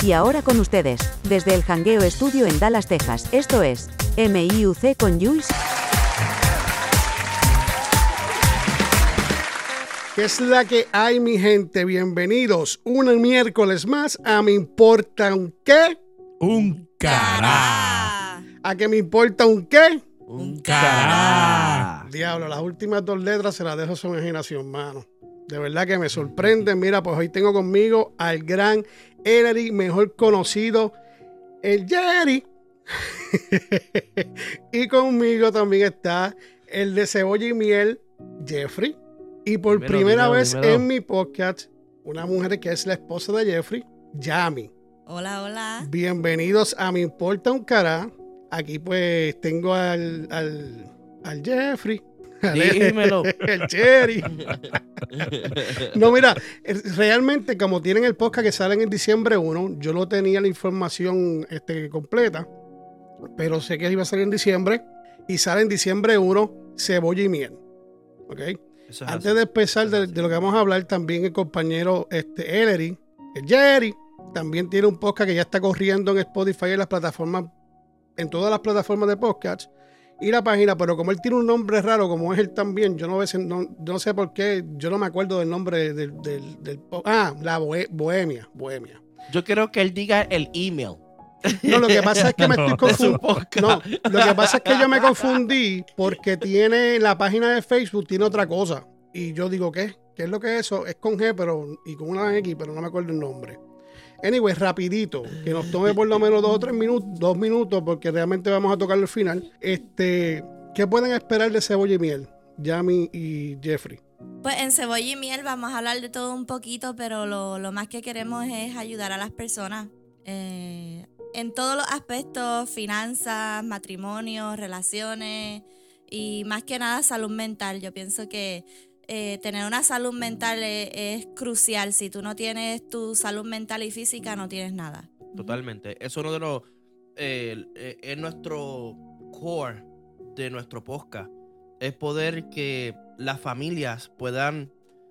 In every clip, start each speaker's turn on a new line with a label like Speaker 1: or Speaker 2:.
Speaker 1: Y ahora con ustedes, desde el Jangueo Estudio en Dallas, Texas, esto es MIUC con Jules.
Speaker 2: ¿Qué es la que hay, mi gente? Bienvenidos un miércoles más a Me Importa un qué.
Speaker 3: Un cará.
Speaker 2: ¿A qué me importa un qué?
Speaker 3: Un cará.
Speaker 2: Diablo, las últimas dos letras se las dejo a su imaginación, mano. De verdad que me sorprenden. Mira, pues hoy tengo conmigo al gran Ellery, mejor conocido, el Jerry. Y conmigo también está el de cebolla y miel, Jeffrey. Y por primera vez en mi podcast, una mujer que es la esposa de Jeffrey, Yami.
Speaker 4: Hola, hola.
Speaker 2: Bienvenidos a Me Importa un Cará. Aquí pues tengo al Jeffrey.
Speaker 3: Dímelo.
Speaker 2: El Jerry. No, mira, realmente como tienen el podcast que salen en diciembre 1, yo no tenía la información completa, pero sé que iba a salir en diciembre y sale en diciembre 1 cebolla y miel. ¿Ok? Antes de empezar de lo que vamos a hablar, también el compañero Ellery, el Jerry, también tiene un podcast que ya está corriendo en Spotify y en las plataformas, en todas las plataformas de podcast y la página, pero como él tiene un nombre raro, como es él también, yo no sé por qué, yo no me acuerdo del nombre del la Bohemia.
Speaker 3: Yo quiero que él diga el email.
Speaker 2: No, lo que pasa es que me estoy confundiendo. No, lo que pasa es que yo me confundí porque tiene la página de Facebook, tiene otra cosa. Y yo digo, ¿qué? ¿Qué es lo que es eso? Es con G y con una X, pero no me acuerdo el nombre. Anyway, rapidito, que nos tome por lo menos 2 minutos, porque realmente vamos a tocarlo al final. ¿Qué pueden esperar de cebolla y miel, Yami y Jeffrey?
Speaker 4: Pues en Cebolla y Miel vamos a hablar de todo un poquito, pero lo más que queremos es ayudar a las personas en todos los aspectos: finanzas, matrimonio, relaciones y más que nada salud mental. Yo pienso que tener una salud mental es crucial. Si tú no tienes tu salud mental y física, no tienes nada.
Speaker 3: Totalmente. Es uno de los... es nuestro core de nuestro podcast. Es poder que las familias puedan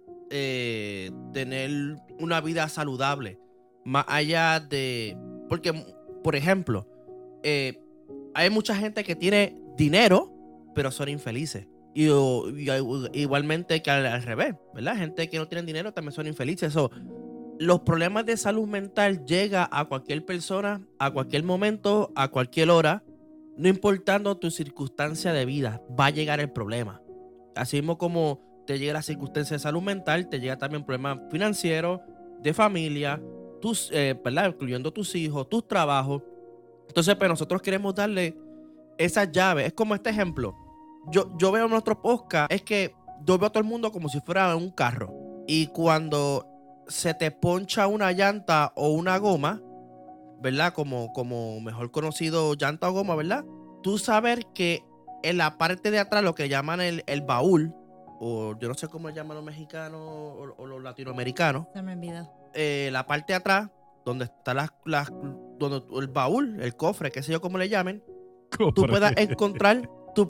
Speaker 3: tener una vida saludable. Más allá de... Porque, por ejemplo, hay mucha gente que tiene dinero, pero son infelices. Y igualmente que al revés, ¿verdad? Gente que no tiene dinero también son infelices. Los problemas de salud mental llegan a cualquier persona, a cualquier momento, a cualquier hora. No importando tu circunstancia de vida, va a llegar el problema. Así mismo como te llega la circunstancia de salud mental, te llega también problemas financieros, de familia, ¿verdad? Incluyendo tus hijos, tus trabajos. Entonces, pues nosotros queremos darle esas llaves. Es como este ejemplo. Yo veo nuestro podcast, es que yo veo a todo el mundo como si fuera un carro. Y cuando se te poncha una llanta o una goma, ¿verdad? Como mejor conocido llanta o goma, ¿verdad? Tú saber que en la parte de atrás, lo que llaman el baúl, o yo no sé cómo le llaman los mexicanos o los latinoamericanos.
Speaker 4: Se me olvidó.
Speaker 3: La parte de atrás, donde está donde el baúl, el cofre, qué sé yo cómo le llamen, tú puedas encontrar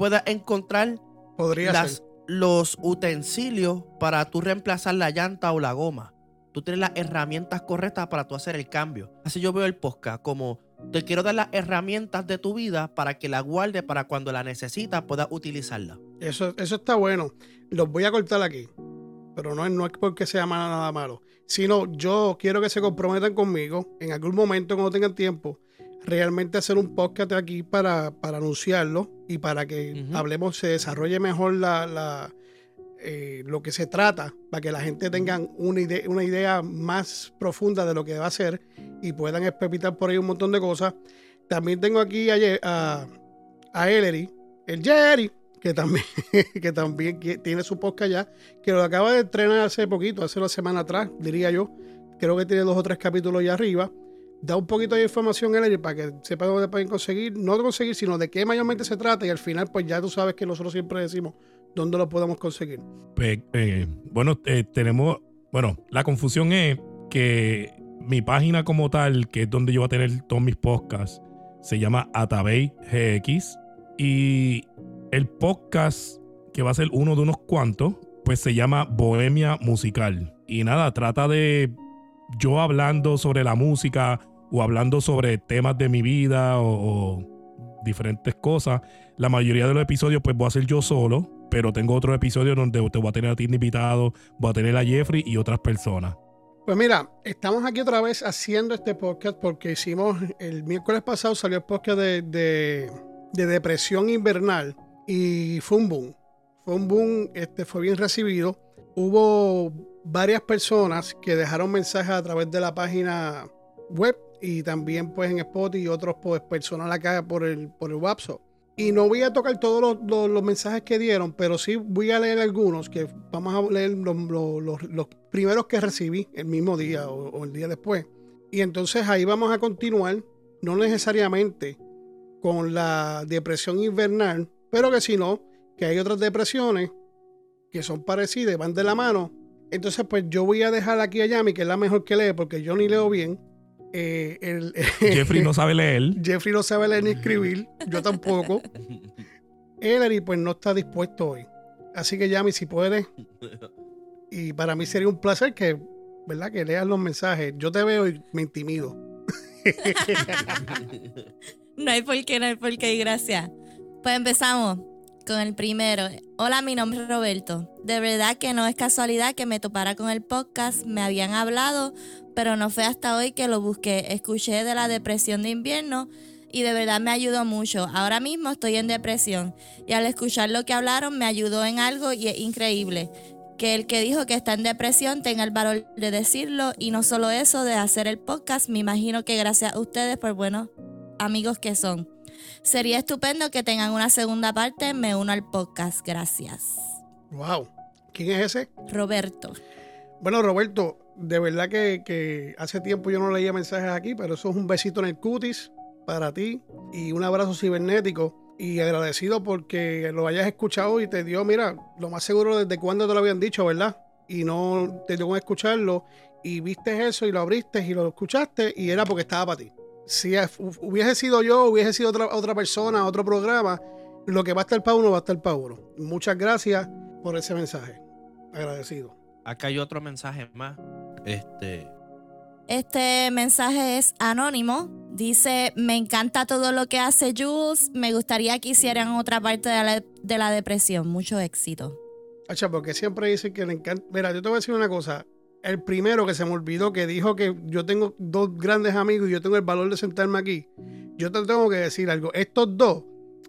Speaker 3: los utensilios para tú reemplazar la llanta o la goma. Tú tienes las herramientas correctas para tú hacer el cambio. Así yo veo el podcast, como te quiero dar las herramientas de tu vida para que la guardes, para cuando la necesitas puedas utilizarla.
Speaker 2: Eso está bueno. Los voy a cortar aquí, pero no es porque sea nada malo, sino yo quiero que se comprometan conmigo en algún momento cuando tengan tiempo, realmente hacer un podcast aquí para anunciarlo y para que hablemos, se desarrolle mejor lo que se trata, para que la gente tenga una idea más profunda de lo que va a ser y puedan espepitar por ahí un montón de cosas. También tengo aquí a Ellery, el Jerry, que también tiene su podcast ya, que lo acaba de estrenar hace poquito, hace una semana atrás, diría yo. Creo que tiene 2 o 3 capítulos ya arriba. Da un poquito de información, Ellery, para que sepan dónde pueden conseguir, no conseguir, sino de qué mayormente se trata, y al final pues ya tú sabes que nosotros siempre decimos dónde lo podemos conseguir.
Speaker 5: La confusión es que mi página como tal, que es donde yo voy a tener todos mis podcasts, se llama Atabey GX, y el podcast, que va a ser uno de unos cuantos, pues se llama Bohemia Musical. Y nada, trata de yo hablando sobre la música o hablando sobre temas de mi vida o diferentes cosas. La mayoría de los episodios pues voy a hacer yo solo, pero tengo otros episodios donde te voy a tener a ti invitado, voy a tener a Jeffrey y otras personas.
Speaker 2: Pues mira, estamos aquí otra vez haciendo este podcast porque hicimos, el miércoles pasado salió el podcast de depresión invernal y fue un boom. Fue un boom, fue bien recibido. Hubo varias personas que dejaron mensajes a través de la página web y también pues en Spotify y otros pues personal acá por el WhatsApp. Y no voy a tocar todos los mensajes que dieron, pero sí voy a leer algunos, que vamos a leer los primeros que recibí el mismo día o el día después. Y entonces ahí vamos a continuar, no necesariamente con la depresión invernal, pero que si no, que hay otras depresiones que son parecidas, van de la mano. Entonces pues yo voy a dejar aquí a Yami, que es la mejor que lee, porque yo ni leo bien.
Speaker 5: Jeffrey no sabe leer.
Speaker 2: Jeffrey no sabe leer ni escribir, yo tampoco. Ellery pues no está dispuesto hoy. Así que Yami, si puedes. Y para mí sería un placer que, ¿verdad? Que leas los mensajes. Yo te veo y me intimido.
Speaker 4: No hay por qué, gracias. Pues empezamos con el primero. Hola, mi nombre es Roberto. De verdad que no es casualidad que me topara con el podcast. Me habían hablado, pero no fue hasta hoy que lo busqué. Escuché de la depresión de invierno y de verdad me ayudó mucho. Ahora mismo estoy en depresión y al escuchar lo que hablaron me ayudó en algo y es increíble que el que dijo que está en depresión tenga el valor de decirlo, y no solo eso, de hacer el podcast. Me imagino que gracias a ustedes por buenos amigos que son. Sería estupendo que tengan una segunda parte. Me uno al podcast. Gracias.
Speaker 2: Wow. ¿Quién es ese?
Speaker 4: Roberto.
Speaker 2: Bueno, Roberto, de verdad que hace tiempo yo no leía mensajes aquí, pero eso es un besito en el cutis para ti y un abrazo cibernético. Y agradecido porque lo hayas escuchado y te dio, mira, lo más seguro desde cuándo te lo habían dicho, ¿verdad? Y no te dio con escucharlo y viste eso y lo abriste y lo escuchaste y era porque estaba para ti. Si hubiese sido yo, hubiese sido otra persona, otro programa, lo que va a estar para uno, va a estar para uno. Muchas gracias por ese mensaje. Agradecido.
Speaker 3: Acá hay otro mensaje más.
Speaker 4: Este mensaje es anónimo. Dice: me encanta todo lo que hace Jules. Me gustaría que hicieran otra parte de la depresión. Mucho éxito.
Speaker 2: Acha, porque siempre dicen que le encanta. Mira, yo te voy a decir una cosa. El primero que se me olvidó, que dijo que yo tengo dos grandes amigos y yo tengo el valor de sentarme aquí. Yo te tengo que decir algo. Estos dos,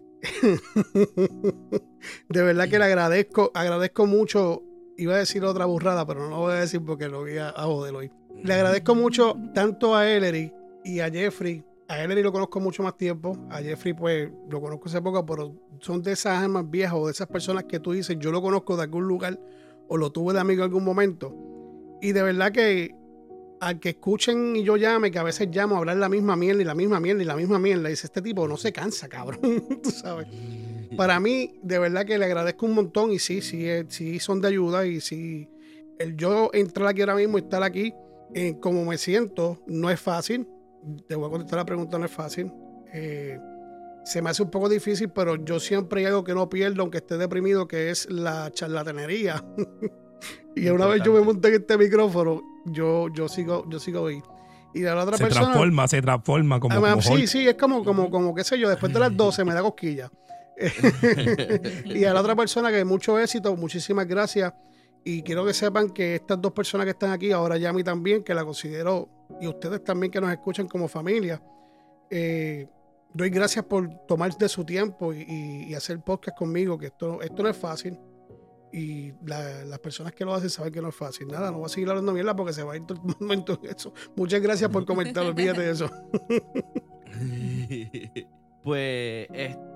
Speaker 2: de verdad que le agradezco mucho. Iba a decir otra burrada, pero no lo voy a decir porque lo voy a joder hoy. Le agradezco mucho tanto a Ellery y a Jeffrey. A Ellery lo conozco mucho más tiempo. A Jeffrey pues lo conozco hace poco, pero son de esas almas viejas o de esas personas que tú dices, yo lo conozco de algún lugar o lo tuve de amigo en algún momento. Y de verdad que al que escuchen y yo llame, que a veces llamo a hablar la misma mierda y la misma mierda y la misma mierda, dice, este tipo no se cansa, cabrón. Tú sabes. Para mí, de verdad que le agradezco un montón y sí son de ayuda. Y sí, el yo entrar aquí ahora mismo y estar aquí, como me siento, no es fácil. Te voy a contestar la pregunta, no es fácil. Se me hace un poco difícil, pero yo siempre hay algo que no pierdo, aunque esté deprimido, que es la charlatanería. Y una vez yo me monté en este micrófono, yo sigo ahí. Y de la otra persona
Speaker 5: se transforma como
Speaker 2: sí, es como qué sé yo, después de las 12 me da cosquilla. Y a la otra persona, que mucho éxito, muchísimas gracias. Y quiero que sepan que estas dos personas que están aquí, ahora Yami también, que la considero, y ustedes también que nos escuchan como familia, doy gracias por tomar de su tiempo y hacer podcast conmigo, que esto no es fácil. Y las personas que lo hacen saben que no es fácil. Nada, no voy a seguir hablando mierda porque se va a ir todo el momento en eso. Muchas gracias por comentar, olvídate de eso.
Speaker 3: Pues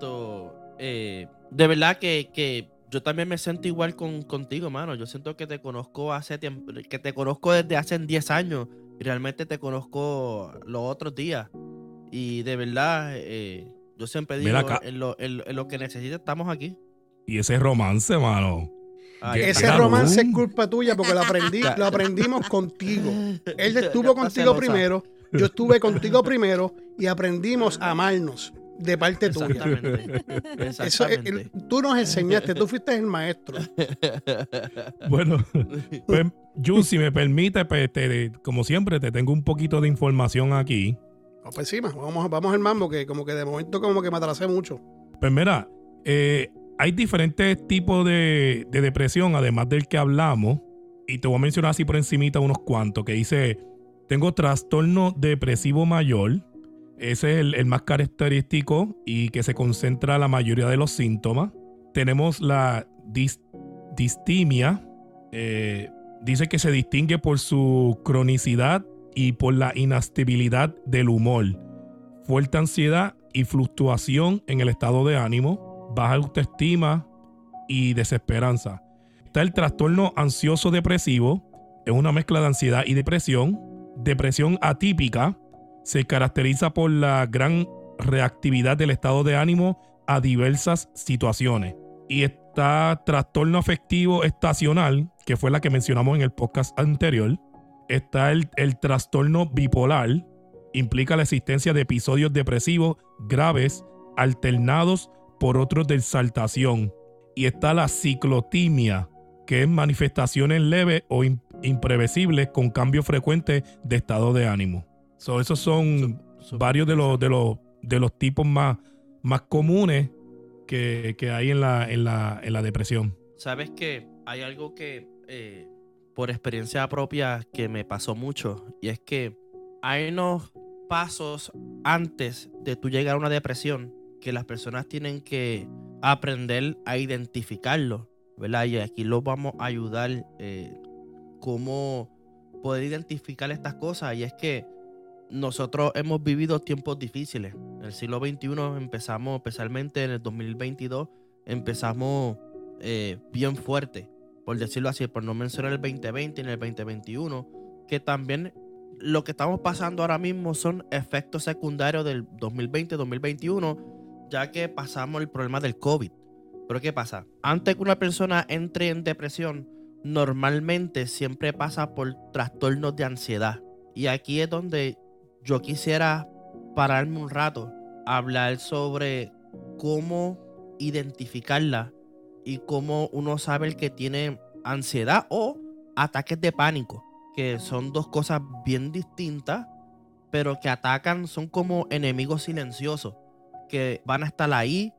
Speaker 3: de verdad que yo también me siento igual contigo, mano. Yo siento que te conozco hace tiempo, que te conozco desde hace 10 años. Y realmente te conozco los otros días. Y de verdad, yo siempre digo, en lo que necesites estamos aquí.
Speaker 5: Y ese romance, mano.
Speaker 2: Ese romance es culpa tuya porque lo aprendimos contigo. Él estuvo contigo primero, yo estuve contigo primero y aprendimos a amarnos de parte tuya.
Speaker 3: Exactamente.
Speaker 2: Tú nos enseñaste, tú fuiste el maestro.
Speaker 5: Bueno, pues Jules, si me permite, pues, como siempre, te tengo un poquito de información aquí.
Speaker 2: Vamos para encima, vamos al mambo, que como que de momento como que me atrasé mucho.
Speaker 5: Pues mira, hay diferentes tipos de depresión, además del que hablamos, y te voy a mencionar así por encimita unos cuantos, que dice, tengo trastorno depresivo mayor, ese es el más característico y que se concentra la mayoría de los síntomas. Tenemos la distimia, dice que se distingue por su cronicidad y por la inestabilidad del humor, fuerte ansiedad y fluctuación en el estado de ánimo, baja autoestima y desesperanza. Está el trastorno ansioso depresivo, es una mezcla de ansiedad y depresión. Depresión atípica, se caracteriza por la gran reactividad del estado de ánimo a diversas situaciones. Y está trastorno afectivo estacional, que fue la que mencionamos en el podcast anterior. Está el trastorno bipolar, implica la existencia de episodios depresivos graves alternados por otros de exaltación. Y está la ciclotimia, que es manifestaciones leves o imprevisibles con cambios frecuentes de estado de ánimo. Esos son varios de los tipos más comunes que hay en la depresión.
Speaker 3: Sabes que hay algo que por experiencia propia que me pasó mucho, y es que hay unos pasos antes de tú llegar a una depresión que las personas tienen que aprender a identificarlo, ¿verdad? Y aquí los vamos a ayudar cómo poder identificar estas cosas. Y es que nosotros hemos vivido tiempos difíciles. En el siglo XXI empezamos, especialmente en el 2022, empezamos bien fuerte, por decirlo así, por no mencionar el 2020 ni el 2021, que también lo que estamos pasando ahora mismo son efectos secundarios del 2020-2021, ya que pasamos el problema del COVID. Pero ¿qué pasa? Antes que una persona entre en depresión, normalmente siempre pasa por trastornos de ansiedad. Y aquí es donde yo quisiera pararme un rato a hablar sobre cómo identificarla y cómo uno sabe el que tiene ansiedad o ataques de pánico, que son dos cosas bien distintas, pero que atacan, son como enemigos silenciosos, que van a estar ahí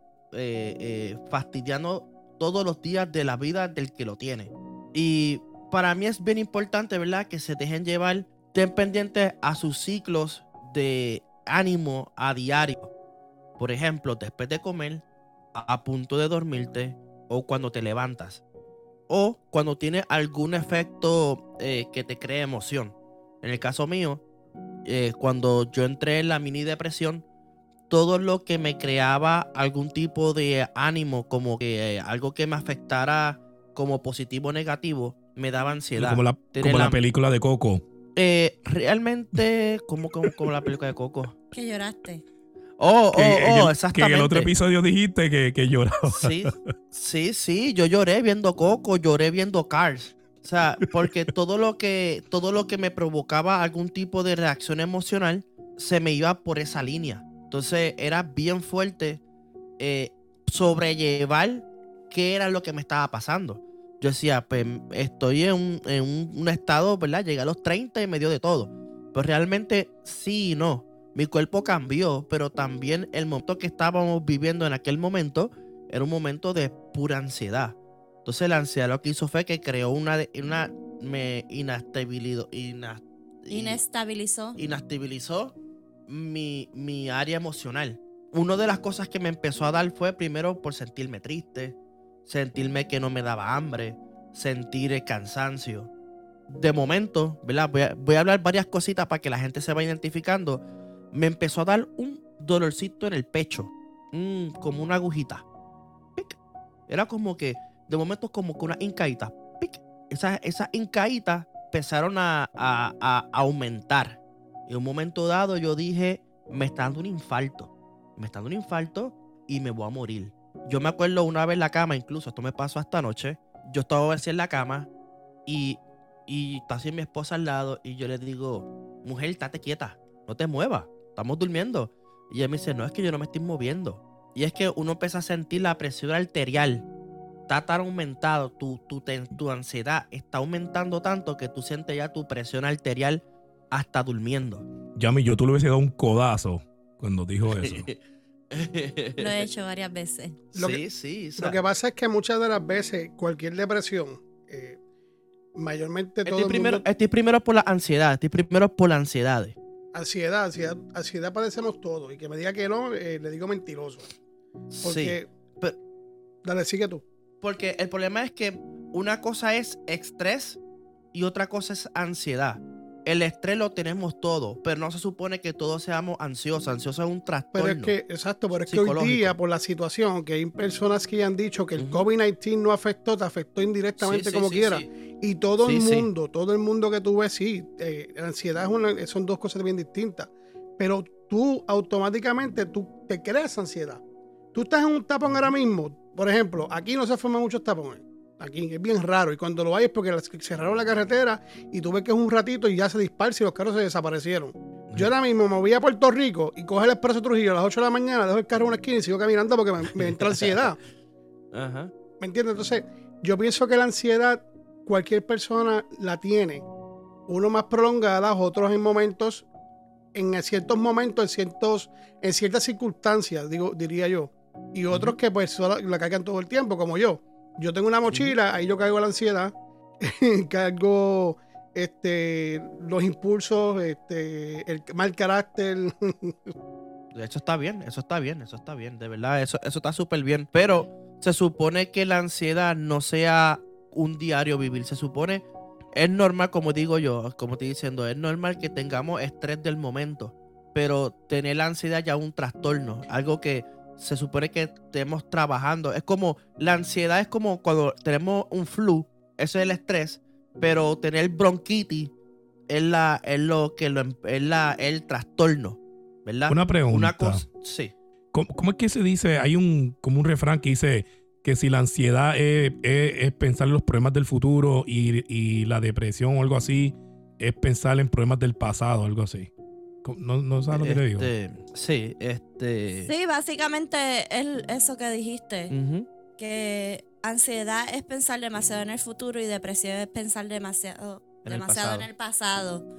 Speaker 3: fastidiando todos los días de la vida del que lo tiene. Y para mí es bien importante, ¿verdad?, que se dejen llevar, estén pendientes a sus ciclos de ánimo a diario. Por ejemplo, después de comer, a punto de dormirte, o cuando te levantas, o cuando tienes algún efecto que te cree emoción. En el caso mío, cuando yo entré en la mini depresión, todo lo que me creaba algún tipo de ánimo, como que algo que me afectara como positivo o negativo, me daba ansiedad.
Speaker 5: Como la película de Coco.
Speaker 3: Realmente, como la película de Coco.
Speaker 4: Que lloraste.
Speaker 3: Exactamente.
Speaker 5: Que en el otro episodio dijiste que lloraba.
Speaker 3: Sí, yo lloré viendo Coco, lloré viendo Cars. O sea, porque todo lo que me provocaba algún tipo de reacción emocional se me iba por esa línea. Entonces era bien fuerte sobrellevar qué era lo que me estaba pasando. Yo decía, pues estoy en un estado, ¿verdad? Llegué a los 30 y me dio de todo. Pero realmente sí y no. Mi cuerpo cambió, pero también el momento que estábamos viviendo en aquel momento era un momento de pura ansiedad. Entonces la ansiedad lo que hizo fue que creó me inestabilizó mi área emocional. Una de las cosas que me empezó a dar fue primero por sentirme triste, sentirme que no me daba hambre, sentir el cansancio. De momento, ¿verdad? Voy a hablar varias cositas para que la gente se vaya identificando. Me empezó a dar un dolorcito en el pecho, como una agujita. ¡Pic! Era como que, de momento, como que una hincadita. ¡Pic! Esas hincaditas empezaron a aumentar. En un momento dado yo dije, me está dando un infarto. Y me voy a morir. Yo me acuerdo una vez en la cama, incluso esto me pasó esta noche. Yo estaba así en la cama y está así mi esposa al lado y yo le digo, mujer, estate quieta, no te muevas, estamos durmiendo. Y ella me dice, no, es que yo no me estoy moviendo. Y es que uno empieza a sentir la presión arterial. Está tan aumentado, tu ansiedad está aumentando tanto que tú sientes ya tu presión arterial hasta durmiendo.
Speaker 5: Yami, yo tú le hubiese dado un codazo cuando dijo eso.
Speaker 4: Lo he hecho varias veces.
Speaker 3: Sí.
Speaker 2: Lo que pasa es que muchas de las veces cualquier depresión, mayormente todo el mundo...
Speaker 3: Estoy primero por la ansiedad. Estoy primero por las ansiedades.
Speaker 2: Ansiedad padecemos todos. Y que me diga que no, le digo mentiroso. Porque...
Speaker 3: Sí.
Speaker 2: Dale, sigue tú.
Speaker 3: Porque el problema es que una cosa es estrés y otra cosa es ansiedad. El estrés lo tenemos todo, pero no se supone que todos seamos ansiosos. Ansioso es un trastorno.
Speaker 2: Pero es que hoy día, por la situación, que hay personas que ya han dicho que el COVID-19 no afectó, te afectó indirectamente como quiera. Sí. Y todo el mundo que tú ves, la ansiedad son dos cosas bien distintas. Pero tú automáticamente te creas ansiedad. Tú estás en un tapón ahora mismo, por ejemplo, aquí no se forman muchos tapones. Aquí es bien raro, y cuando lo hay es porque cerraron la carretera y tú ves que es un ratito y ya se disparce y los carros se desaparecieron. Yo ahora mismo me voy a Puerto Rico y cojo el Expreso Trujillo a las 8 de la mañana, dejo el carro en una esquina y sigo caminando porque me entra ansiedad.
Speaker 3: Ajá.
Speaker 2: ¿Me entiendes? Entonces, yo pienso que la ansiedad cualquier persona la tiene. Uno más prolongada, otros en ciertos momentos, en ciertas circunstancias, diría yo. Y otros que pues solo la cargan todo el tiempo, como yo. Yo tengo una mochila, ahí yo cargo la ansiedad, cargo los impulsos, el mal carácter.
Speaker 3: Eso está bien. De verdad, eso está súper bien. Pero se supone que la ansiedad no sea un diario vivir. Se supone, es normal, como digo yo, como estoy diciendo, es normal que tengamos estrés del momento. Pero tener la ansiedad ya es un trastorno, algo que se supone que estemos trabajando. Es como, la ansiedad es como cuando tenemos un flu, eso es el estrés, pero tener bronquitis es el trastorno, ¿verdad?
Speaker 5: Una pregunta.
Speaker 3: Una cosa, sí.
Speaker 5: ¿Cómo es que se dice? Hay como un refrán que dice que si la ansiedad es pensar en los problemas del futuro y la depresión o algo así es pensar en problemas del pasado, algo así. ¿No sabes lo que te digo?
Speaker 3: Sí,
Speaker 4: Sí, básicamente es eso que dijiste.
Speaker 3: Uh-huh.
Speaker 4: Que ansiedad es pensar demasiado en el futuro y depresión es pensar demasiado en el pasado.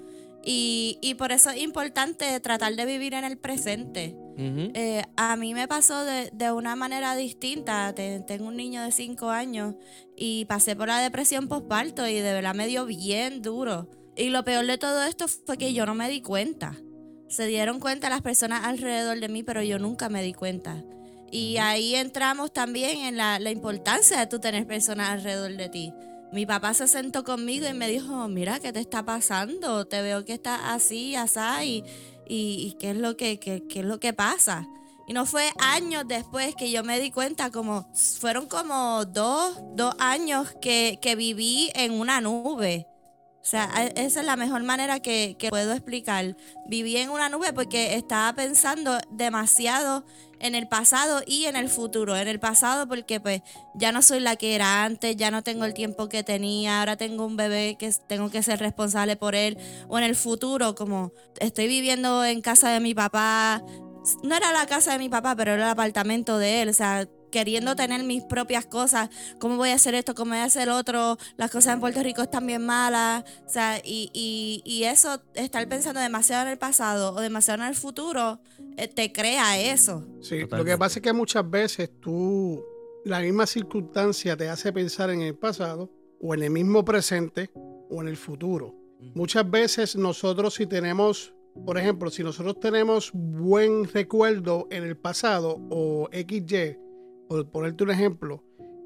Speaker 4: Y por eso es importante tratar de vivir en el presente.
Speaker 3: Uh-huh.
Speaker 4: A mí me pasó de una manera distinta. Tengo un niño de 5 años y pasé por la depresión postparto y de verdad me dio bien duro. Y lo peor de todo esto fue que yo no me di cuenta. Se dieron cuenta las personas alrededor de mí, pero yo nunca me di cuenta. Y ahí entramos también en la importancia de tú tener personas alrededor de ti. Mi papá se sentó conmigo y me dijo, mira, ¿qué te está pasando? Te veo que estás así, así, y ¿qué es lo que pasa? Y no fue años después que yo me di cuenta, fueron como dos años que viví en una nube. O sea, esa es la mejor manera que puedo explicar. Viví en una nube porque estaba pensando demasiado en el pasado y en el futuro. En el pasado porque pues ya no soy la que era antes, ya no tengo el tiempo que tenía, ahora tengo un bebé que tengo que ser responsable por él. O en el futuro, como estoy viviendo en casa de mi papá. No era la casa de mi papá, pero era el apartamento de él. O sea, queriendo tener mis propias cosas, cómo voy a hacer esto, cómo voy a hacer otro, las cosas en Puerto Rico están bien malas, o sea, y eso, estar pensando demasiado en el pasado o demasiado en el futuro, te crea eso.
Speaker 2: Sí, totalmente. Lo que pasa es que muchas veces la misma circunstancia te hace pensar en el pasado, o en el mismo presente, o en el futuro. Muchas veces nosotros por ejemplo, si nosotros tenemos buen recuerdo en el pasado, o XY, por ponerte un ejemplo,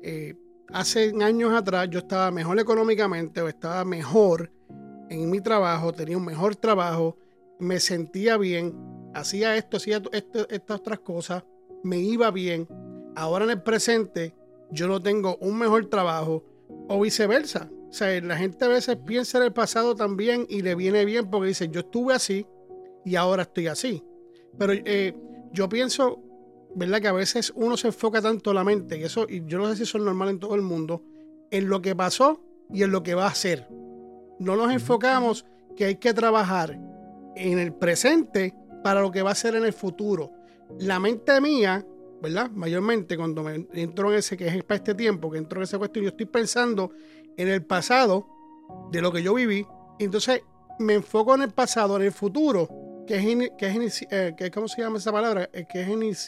Speaker 2: hace años atrás yo estaba mejor económicamente o estaba mejor en mi trabajo, tenía un mejor trabajo, me sentía bien, hacía estas otras cosas, me iba bien. Ahora en el presente yo no tengo un mejor trabajo o viceversa. O sea, la gente a veces piensa en el pasado también y le viene bien porque dice, yo estuve así y ahora estoy así. Pero yo pienso, ¿verdad? Que a veces uno se enfoca tanto la mente, y yo no sé si eso es normal en todo el mundo, en lo que pasó y en lo que va a ser. No nos enfocamos que hay que trabajar en el presente para lo que va a ser en el futuro. La mente mía, ¿verdad? Mayormente cuando me entro en ese, que es para este tiempo, que entro en esa cuestión, yo estoy pensando en el pasado de lo que yo viví, y entonces me enfoco en el pasado, en el futuro, ¿Cómo se llama esa palabra? Que es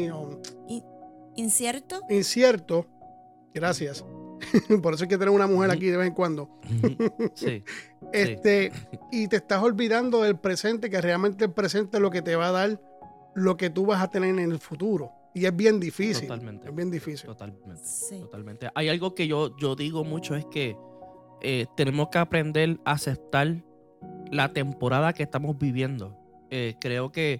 Speaker 4: ¿Incierto?
Speaker 2: incierto. Gracias. Por eso hay que tener una mujer aquí de vez en cuando.
Speaker 3: Sí.
Speaker 2: Y te estás olvidando del presente, que realmente el presente es lo que te va a dar lo que tú vas a tener en el futuro. Y es bien difícil.
Speaker 3: Totalmente.
Speaker 2: Es bien difícil.
Speaker 3: Totalmente.
Speaker 4: Sí.
Speaker 3: Totalmente. Hay algo que yo digo mucho, es que tenemos que aprender a aceptar la temporada que estamos viviendo. Creo que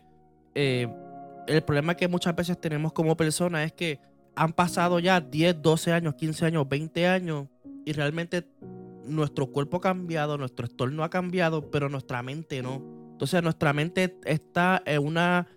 Speaker 3: el problema que muchas veces tenemos como personas es que han pasado ya 10, 12 años, 15 años, 20 años y realmente nuestro cuerpo ha cambiado, nuestro entorno ha cambiado, pero nuestra mente no. Entonces nuestra mente está en una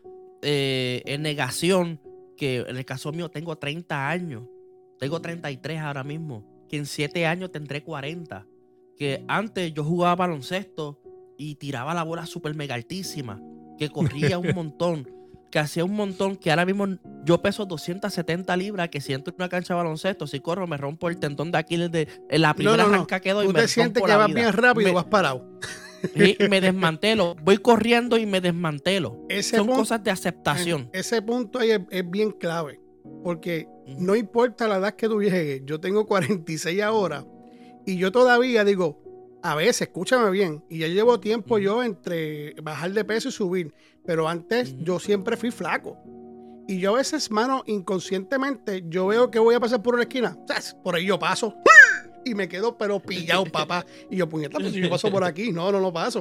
Speaker 3: negación, que en el caso mío tengo 30 años, tengo 33 ahora mismo, que en 7 años tendré 40. Que antes yo jugaba baloncesto y tiraba la bola súper mega altísima, que corría un montón, que hacía un montón, que ahora mismo yo peso 270 libras, que si entro en una cancha de baloncesto, si corro me rompo el tendón de Aquiles en la primera arranca que doy.
Speaker 2: Tú te sientes que vas bien rápido y vas parado.
Speaker 3: Y me desmantelo, voy corriendo y me desmantelo. Son cosas de aceptación.
Speaker 2: Ese punto ahí es bien clave, porque no importa la edad que tú llegues, yo tengo 46 ahora y yo todavía digo, a veces, escúchame bien, y ya llevo tiempo yo entre bajar de peso y subir, pero antes yo siempre fui flaco. Y yo a veces, mano, inconscientemente, yo veo que voy a pasar por una esquina, ¡zas! Por ahí yo paso y me quedo pero pillado, papá. Y yo, puñeta, pues si yo paso por aquí, no paso.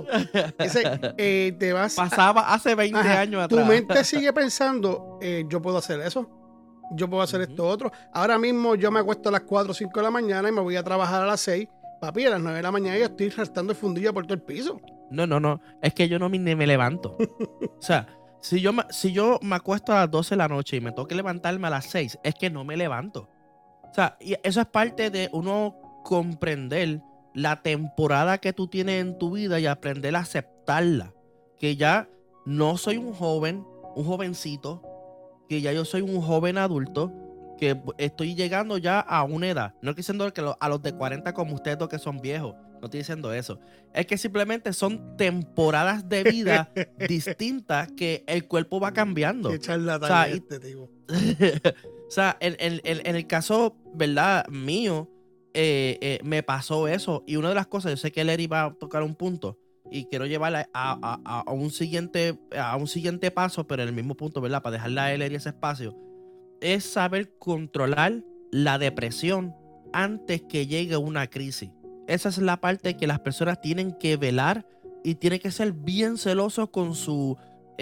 Speaker 2: Te vas
Speaker 3: pasaba hace 20 años atrás.
Speaker 2: Tu mente sigue pensando, yo puedo hacer eso, yo puedo hacer esto otro. Ahora mismo yo me acuesto a las 4 o 5 de la mañana y me voy a trabajar a las 6. Papi, a las 9 de la mañana yo estoy restando el fundillo por todo el piso.
Speaker 3: No. Es que yo ni me levanto. O sea, si yo me acuesto a las 12 de la noche y me tengo que levantarme a las 6, es que no me levanto. O sea, y eso es parte de uno comprender la temporada que tú tienes en tu vida y aprender a aceptarla. Que ya no soy un jovencito, que ya yo soy un joven adulto, que estoy llegando ya a una edad. No estoy diciendo que a los de 40 como ustedes dos que son viejos. No estoy diciendo eso. Es que simplemente son temporadas de vida distintas que el cuerpo va cambiando.
Speaker 2: Qué charlatán tipo.
Speaker 3: O sea, en el caso, ¿verdad? Mío, me pasó eso. Y una de las cosas, yo sé que Larry va a tocar un punto y quiero llevarla a un siguiente paso, pero en el mismo punto, ¿verdad? Para dejarle a Larry ese espacio. Es saber controlar la depresión antes que llegue una crisis. Esa es la parte que las personas tienen que velar y tienen que ser bien celosos con su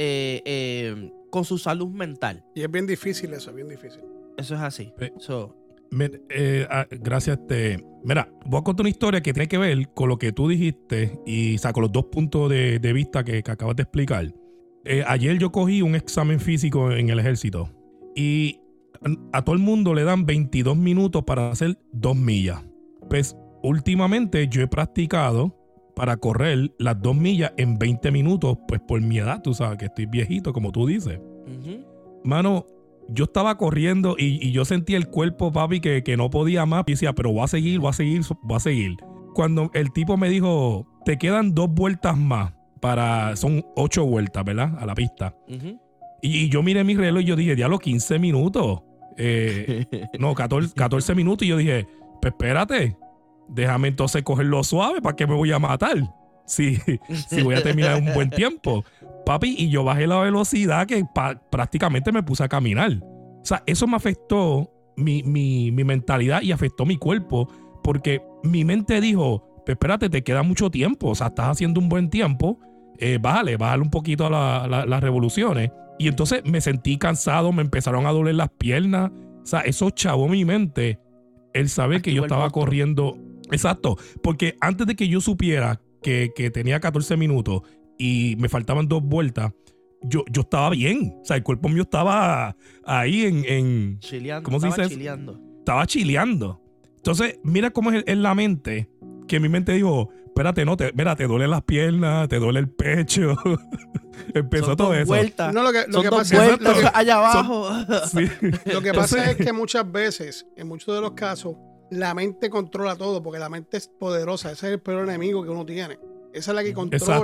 Speaker 3: salud mental.
Speaker 2: Y es bien difícil eso, es bien difícil.
Speaker 3: Eso es así.
Speaker 5: Gracias. Mira, voy a contar una historia que tiene que ver con lo que tú dijiste y saco los dos puntos de vista que acabas de explicar. Ayer yo cogí un examen físico en el ejército y a todo el mundo le dan 22 minutos para hacer 2 millas. Pues últimamente yo he practicado para correr las 2 millas en 20 minutos, pues por mi edad, tú sabes que estoy viejito, como tú dices. Mano, yo estaba corriendo y yo sentía el cuerpo, papi, que no podía más. Y decía, pero voy a seguir. Cuando el tipo me dijo, te quedan 2 vueltas más, son 8 vueltas, ¿verdad? A la pista. Y yo miré mi reloj y yo dije, diablo, 15 minutos. 14 minutos. Y yo dije, pues espérate, déjame entonces cogerlo suave, ¿para qué me voy a matar? Si voy a terminar un buen tiempo. Papi, y yo bajé la velocidad que prácticamente me puse a caminar. O sea, eso me afectó mi mentalidad y afectó mi cuerpo, porque mi mente dijo, pues espérate, te queda mucho tiempo, o sea, estás haciendo un buen tiempo, bájale un poquito a las revoluciones. Y entonces me sentí cansado, me empezaron a doler las piernas. O sea, eso chavó mi mente, el saber que yo estaba corriendo. Exacto, porque antes de que yo supiera que tenía 14 minutos y me faltaban 2 vueltas, yo estaba bien. O sea, el cuerpo mío estaba ahí
Speaker 3: chileando.
Speaker 5: ¿Cómo se dice? Estaba chileando. Entonces, mira cómo es en la mente, que mi mente dijo, espérate, te duelen las piernas, te duele el pecho. Empezó todo eso.
Speaker 2: No, lo que pasa es allá abajo. Lo que pasa es que muchas veces, en muchos de los casos, la mente controla todo, porque la mente es poderosa. Ese es el peor enemigo que uno tiene. Esa es la que controla.
Speaker 5: Exacto.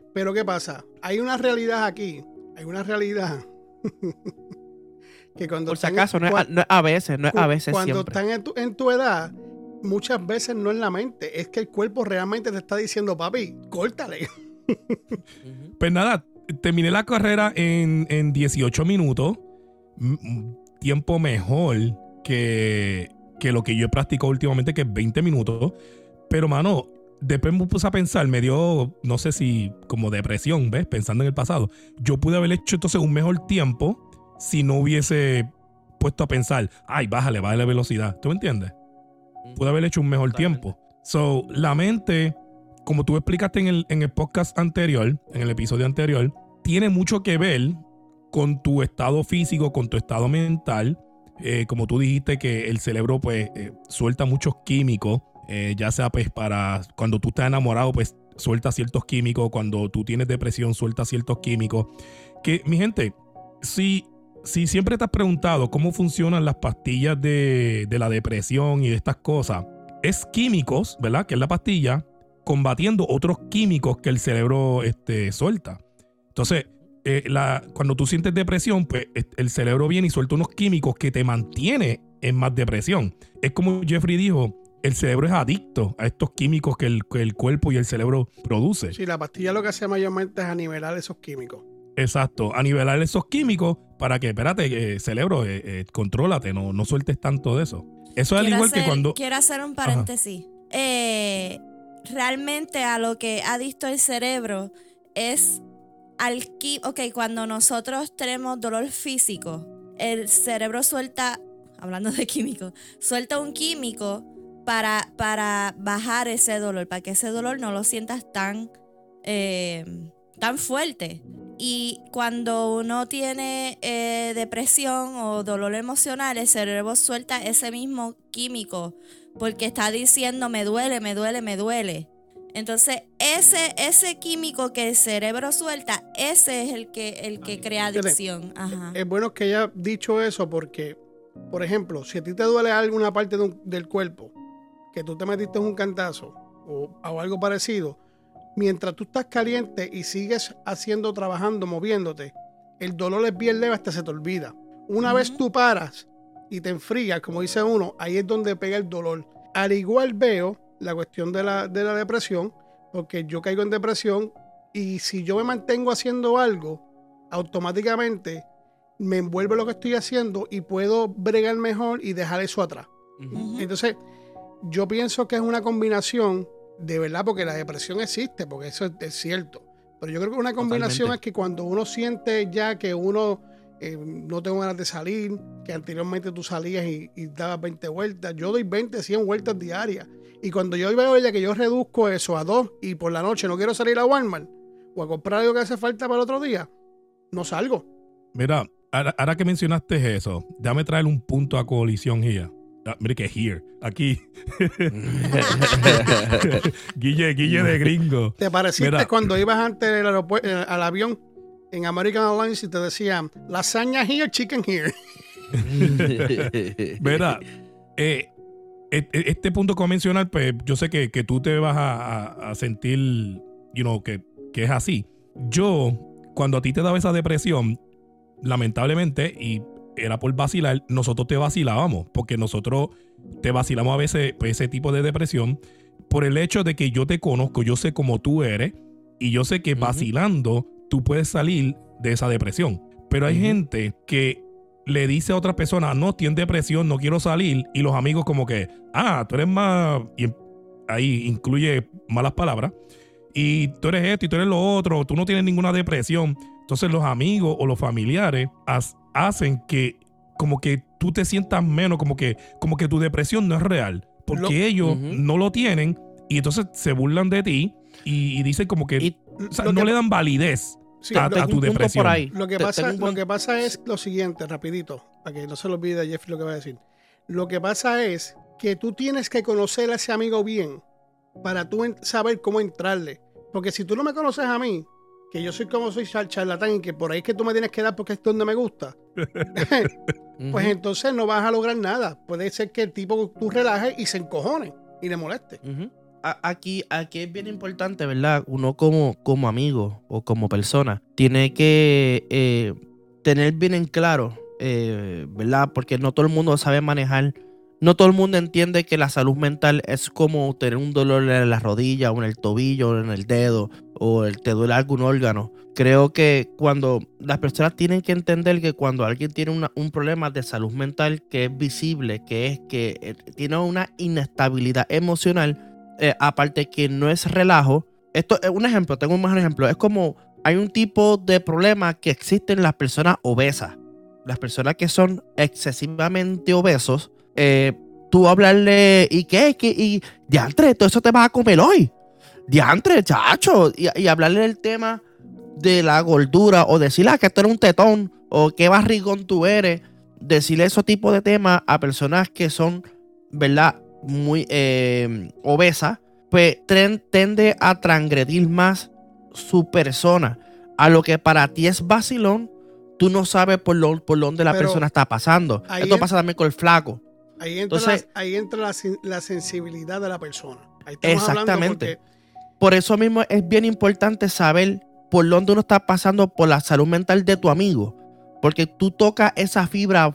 Speaker 2: Pero ¿qué pasa? Hay una realidad aquí. Hay una realidad que cuando
Speaker 3: Por si acaso, no es a veces
Speaker 2: cuando
Speaker 3: siempre.
Speaker 2: están en tu edad, muchas veces no es la mente, es que el cuerpo realmente te está diciendo, papi, córtale.
Speaker 5: Pues nada, terminé la carrera en 18 minutos. Tiempo mejor que lo que yo he practicado últimamente, que es 20 minutos. Pero, mano, después me puse a pensar, me dio, no sé si como depresión, ¿ves? Pensando en el pasado. Yo pude haber hecho entonces un mejor tiempo si no hubiese puesto a pensar, ay, bájale velocidad. ¿Tú me entiendes? Pude haber hecho un mejor tiempo. So, la mente, como tú explicaste en el podcast anterior, en el episodio anterior, tiene mucho que ver con tu estado físico, con tu estado mental. Como tú dijiste que el cerebro pues suelta muchos químicos, ya sea pues para cuando tú estás enamorado pues suelta ciertos químicos, cuando tú tienes depresión suelta ciertos químicos. Que mi gente, si siempre te has preguntado cómo funcionan las pastillas de la depresión y de estas cosas, es químicos, ¿verdad? Que es la pastilla combatiendo otros químicos que el cerebro suelta. Entonces, cuando tú sientes depresión, pues el cerebro viene y suelta unos químicos que te mantiene en más depresión. Es como Jeffrey dijo, el cerebro es adicto a estos químicos que el cuerpo y el cerebro produce.
Speaker 2: Sí, la pastilla lo que hace mayormente es a nivelar esos químicos.
Speaker 5: Exacto, a nivelar esos químicos para que, espérate, cerebro, contrólate, no sueltes tanto de eso. Eso es al igual que cuando...
Speaker 4: Quiero hacer un paréntesis. Realmente a lo que ha adicto el cerebro es cuando nosotros tenemos dolor físico, el cerebro suelta, hablando de químicos, suelta un químico para bajar ese dolor, para que ese dolor no lo sientas tan fuerte. Y cuando uno tiene depresión o dolor emocional, el cerebro suelta ese mismo químico porque está diciendo me duele. Entonces, ese químico que el cerebro suelta, ese es el que crea adicción. Ajá.
Speaker 2: Es bueno que haya dicho eso porque, por ejemplo, si a ti te duele alguna parte del cuerpo, que tú te metiste un cantazo o algo parecido, mientras tú estás caliente y sigues trabajando, moviéndote, el dolor es bien leve hasta se te olvida. Una vez tú paras y te enfrías, como dice uno, ahí es donde pega el dolor. Al igual veo la cuestión de la depresión, porque yo caigo en depresión y si yo me mantengo haciendo algo, automáticamente me envuelve lo que estoy haciendo y puedo bregar mejor y dejar eso atrás. Entonces, yo pienso que es una combinación de verdad, porque la depresión existe, porque eso es cierto. Pero yo creo que una combinación
Speaker 3: Totalmente.
Speaker 2: es que cuando uno siente ya que uno no tengo ganas de salir, que anteriormente tú salías y dabas 20 vueltas. Yo doy 20, 100 vueltas diarias. Y cuando yo veo ya que yo reduzco eso a 2 y por la noche no quiero salir a Walmart o a comprar algo que hace falta para el otro día, no salgo.
Speaker 5: Mira, ahora que mencionaste eso, déjame traer un punto a colisión here. Mire que here, aquí. Guille de gringo.
Speaker 2: ¿Te pareciste
Speaker 5: Mira,
Speaker 2: cuando ibas antes del al avión en American Airlines y te decían lasaña here, chicken here?
Speaker 5: Mira, este punto que voy a mencionar, pues yo sé que tú te vas a sentir, que es así. Yo, cuando a ti te daba esa depresión, lamentablemente, y era por vacilar, nosotros te vacilábamos, porque nosotros te vacilamos a veces pues, ese tipo de depresión, por el hecho de que yo te conozco, yo sé cómo tú eres, y yo sé que vacilando tú puedes salir de esa depresión. Pero hay gente que le dice a otra persona, no, estoy en depresión, no quiero salir, y los amigos como que, tú eres más, y ahí incluye malas palabras, y tú eres esto y tú eres lo otro, tú no tienes ninguna depresión. Entonces los amigos o los familiares hacen que como que tú te sientas menos, como que tu depresión no es real, porque ellos no lo tienen, y entonces se burlan de ti y dicen como que no le dan validez a tu depresión.
Speaker 3: Por ahí.
Speaker 2: Lo que pasa es lo siguiente, rapidito, para que no se lo olvide a Jeffrey lo que va a decir. Lo que pasa es que tú tienes que conocer a ese amigo bien para tú saber cómo entrarle. Porque si tú no me conoces a mí, que yo soy como soy charlatán y que por ahí es que tú me tienes que dar porque es donde me gusta, pues entonces no vas a lograr nada. Puede ser que el tipo tú relajes y se encojone y le moleste.
Speaker 3: aquí es bien importante, ¿verdad? Uno como amigo o como persona tiene que tener bien en claro, ¿verdad? Porque no todo el mundo sabe manejar, no todo el mundo entiende que la salud mental es como tener un dolor en la rodilla o en el tobillo o en el dedo o te duele algún órgano. Creo que cuando las personas tienen que entender que cuando alguien tiene un problema de salud mental que es visible, que tiene una inestabilidad emocional, aparte que no es relajo. Esto es un ejemplo, tengo un mejor ejemplo. Es como hay un tipo de problema que existe en las personas obesas. Las personas que son excesivamente obesos, tú hablarle, ¿y qué? Y diantre, todo eso te vas a comer hoy. Diantre, chacho. Y hablarle del tema de la gordura o decirle que tú eres un tetón o qué barrigón tú eres. Decirle esos tipos de temas a personas que son, ¿verdad?, muy obesa, pues tiende a transgredir más su persona. A lo que para ti es vacilón, tú no sabes por dónde la persona está pasando. Esto pasa también con el flaco.
Speaker 2: Ahí entra la sensibilidad de la persona. Ahí estamos
Speaker 3: exactamente. Por eso mismo es bien importante saber por dónde uno está pasando por la salud mental de tu amigo. Porque tú tocas esa fibra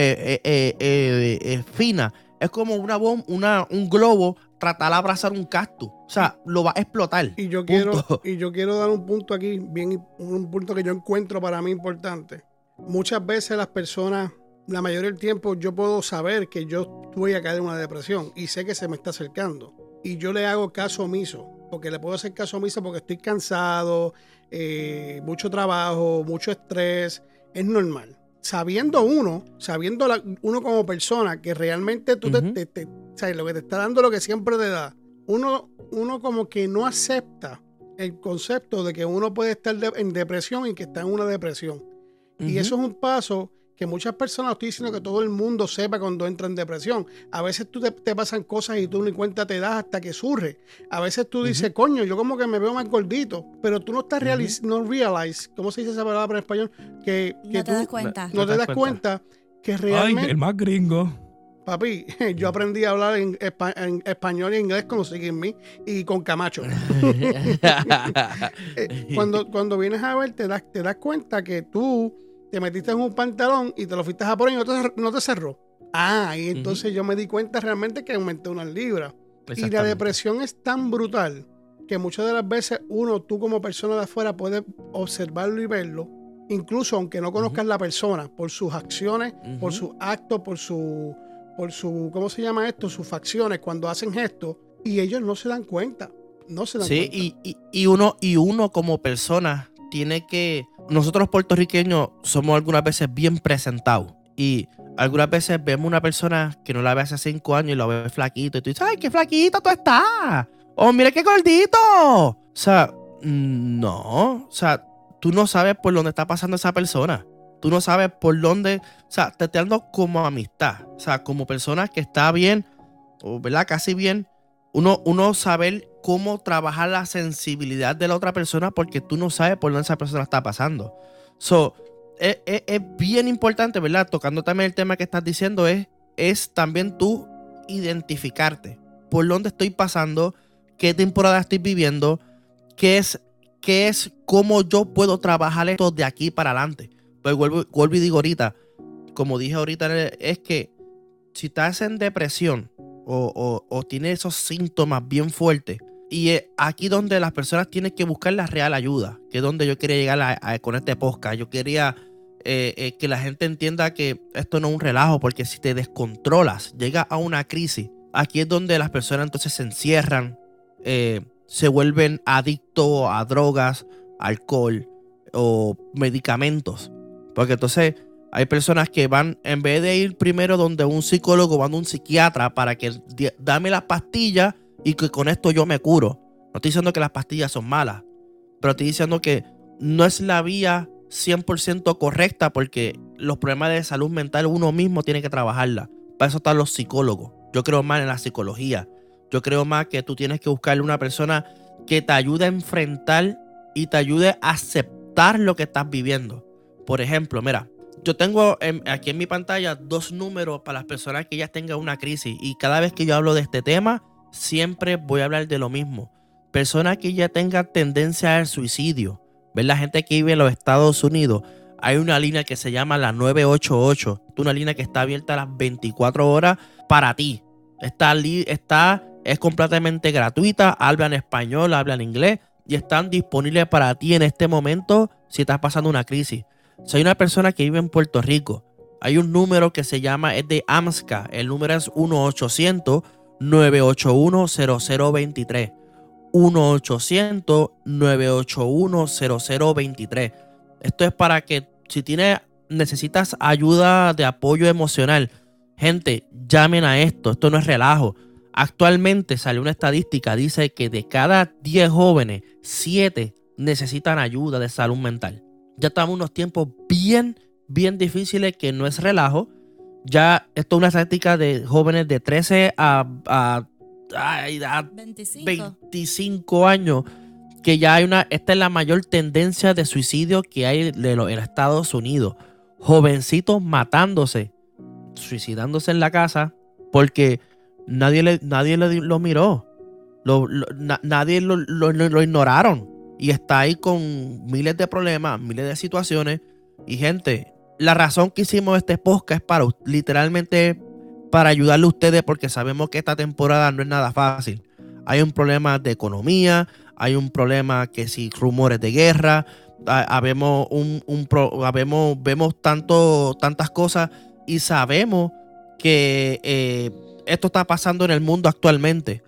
Speaker 3: fina. Es como un globo tratar de abrazar un cactus. O sea, lo va a explotar.
Speaker 2: Y yo quiero dar un punto aquí, un punto que yo encuentro para mí importante. Muchas veces las personas, la mayoría del tiempo, yo puedo saber que yo voy a caer en una depresión y sé que se me está acercando. Y yo le hago caso omiso, porque le puedo hacer caso omiso porque estoy cansado, mucho trabajo, mucho estrés. Es normal. Sabiendo uno como persona que realmente tú sabes, lo que te está dando lo que siempre te da, uno como que no acepta el concepto de que uno puede estar en depresión y que está en una depresión. Y eso es un paso que muchas personas, no estoy diciendo que todo el mundo sepa cuando entra en depresión. A veces tú te pasan cosas y tú ni cuenta te das hasta que surge. A veces tú dices, coño, yo como que me veo más gordito, pero tú no estás no realize, ¿cómo se dice esa palabra en español? Que
Speaker 4: no te das cuenta.
Speaker 2: No te das cuenta que realmente...
Speaker 5: Ay, el más gringo.
Speaker 2: Papi, yo aprendí a hablar en español y inglés con los Siggy y con Camacho. Cuando vienes a ver, te das cuenta que tú te metiste en un pantalón y te lo fuiste a poner y no te cerró. Y entonces yo me di cuenta realmente que aumenté unas libras. Y la depresión es tan brutal que muchas de las veces tú como persona de afuera puedes observarlo y verlo, incluso aunque no conozcas la persona, por sus acciones, por sus actos, por su, ¿cómo se llama esto? Sus facciones, cuando hacen gestos, y ellos no se dan cuenta. No se dan cuenta.
Speaker 3: Sí, y uno como persona tiene que... Nosotros los puertorriqueños somos algunas veces bien presentados. Y algunas veces vemos una persona que no la ve hace 5 años y la ve flaquito. Y tú dices, ¡ay, qué flaquito tú estás! ¡Oh, mira qué gordito! O sea, no. O sea, tú no sabes por dónde está pasando esa persona. Tú no sabes por dónde... O sea, te estoy dando como amistad. O sea, como persona que está bien, o ¿verdad? Casi bien. Uno saber cómo trabajar la sensibilidad de la otra persona porque tú no sabes por dónde esa persona está pasando. Es bien importante, ¿verdad? Tocando también el tema que estás diciendo, es también tú identificarte. Por dónde estoy pasando, qué temporada estoy viviendo, qué es cómo yo puedo trabajar esto de aquí para adelante. Pues vuelvo y digo ahorita, como dije ahorita, es que si estás en depresión o tienes esos síntomas bien fuertes, y aquí donde las personas tienen que buscar la real ayuda, que es donde yo quería llegar con este podcast. Yo quería que la gente entienda que esto no es un relajo, porque si te descontrolas, llegas a una crisis, aquí es donde las personas entonces se encierran, se vuelven adictos a drogas, alcohol o medicamentos. Porque entonces hay personas que van, en vez de ir primero donde un psicólogo, van a un psiquiatra para que dame las pastillas y que con esto yo me curo. No estoy diciendo que las pastillas son malas, pero estoy diciendo que no es la vía 100% correcta, porque los problemas de salud mental uno mismo tiene que trabajarla. Para eso están los psicólogos. Yo creo más en la psicología. Yo creo más que tú tienes que buscarle una persona que te ayude a enfrentar y te ayude a aceptar lo que estás viviendo. Por ejemplo, mira, yo tengo aquí en mi pantalla 2 números para las personas que ya tengan una crisis, y cada vez que yo hablo de este tema, siempre voy a hablar de lo mismo. Personas que ya tengan tendencia al suicidio, ¿ves? La gente que vive en los Estados Unidos, hay una línea que se llama la 988. Es una línea que está abierta a las 24 horas para ti. Es completamente gratuita, hablan español, hablan inglés y están disponibles para ti en este momento si estás pasando una crisis. Si hay una persona que vive en Puerto Rico, hay un número que se llama, es de AMSCA, el número es 1-800-981-0023. 1-800-981-0023. Esto es para que si necesitas ayuda de apoyo emocional, gente, llamen a esto. Esto no es relajo. Actualmente salió una estadística, dice que de cada 10 jóvenes, 7 necesitan ayuda de salud mental. Ya estamos en unos tiempos bien difíciles que no es relajo. Ya esto es una estadística de jóvenes de 13 a 25 años, que ya esta es la mayor tendencia de suicidio que hay en Estados Unidos. Jovencitos matándose, suicidándose en la casa porque nadie lo miró. Nadie lo ignoraron. Y está ahí con miles de problemas, miles de situaciones. Y gente, la razón que hicimos este podcast es literalmente para ayudarle a ustedes, porque sabemos que esta temporada no es nada fácil. Hay un problema de economía, hay un problema que si rumores de guerra, vemos tantas cosas y sabemos que esto está pasando en el mundo actualmente.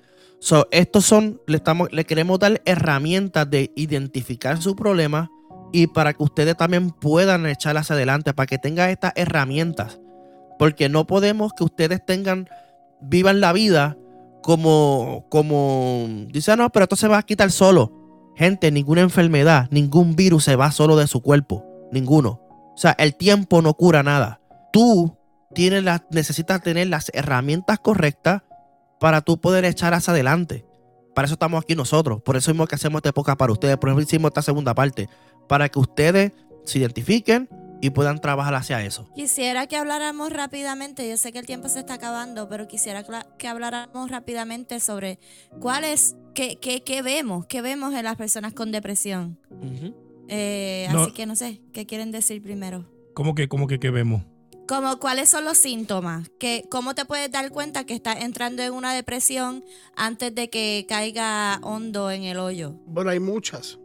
Speaker 3: Le queremos dar herramientas de identificar su problema y para que ustedes también puedan echar hacia adelante, para que tengan estas herramientas. Porque no podemos que ustedes vivan la vida como dicen, no, pero esto se va a quitar solo. Gente, ninguna enfermedad, ningún virus se va solo de su cuerpo. Ninguno. O sea, el tiempo no cura nada. Tú necesitas tener las herramientas correctas para tú poder echar hacia adelante. Para eso estamos aquí nosotros. Por eso mismo que hacemos esta época para ustedes. Por eso hicimos esta segunda parte. Para que ustedes se identifiquen y puedan trabajar hacia eso.
Speaker 4: Quisiera que habláramos rápidamente, yo sé que el tiempo se está acabando, pero quisiera que habláramos rápidamente sobre qué vemos en las personas con depresión.
Speaker 3: Uh-huh.
Speaker 4: Así que no sé, ¿qué quieren decir primero?
Speaker 5: ¿Cómo que vemos?
Speaker 4: Como cuáles son los síntomas, cómo te puedes dar cuenta que estás entrando en una depresión antes de que caiga hondo en el hoyo.
Speaker 2: Bueno, hay muchas.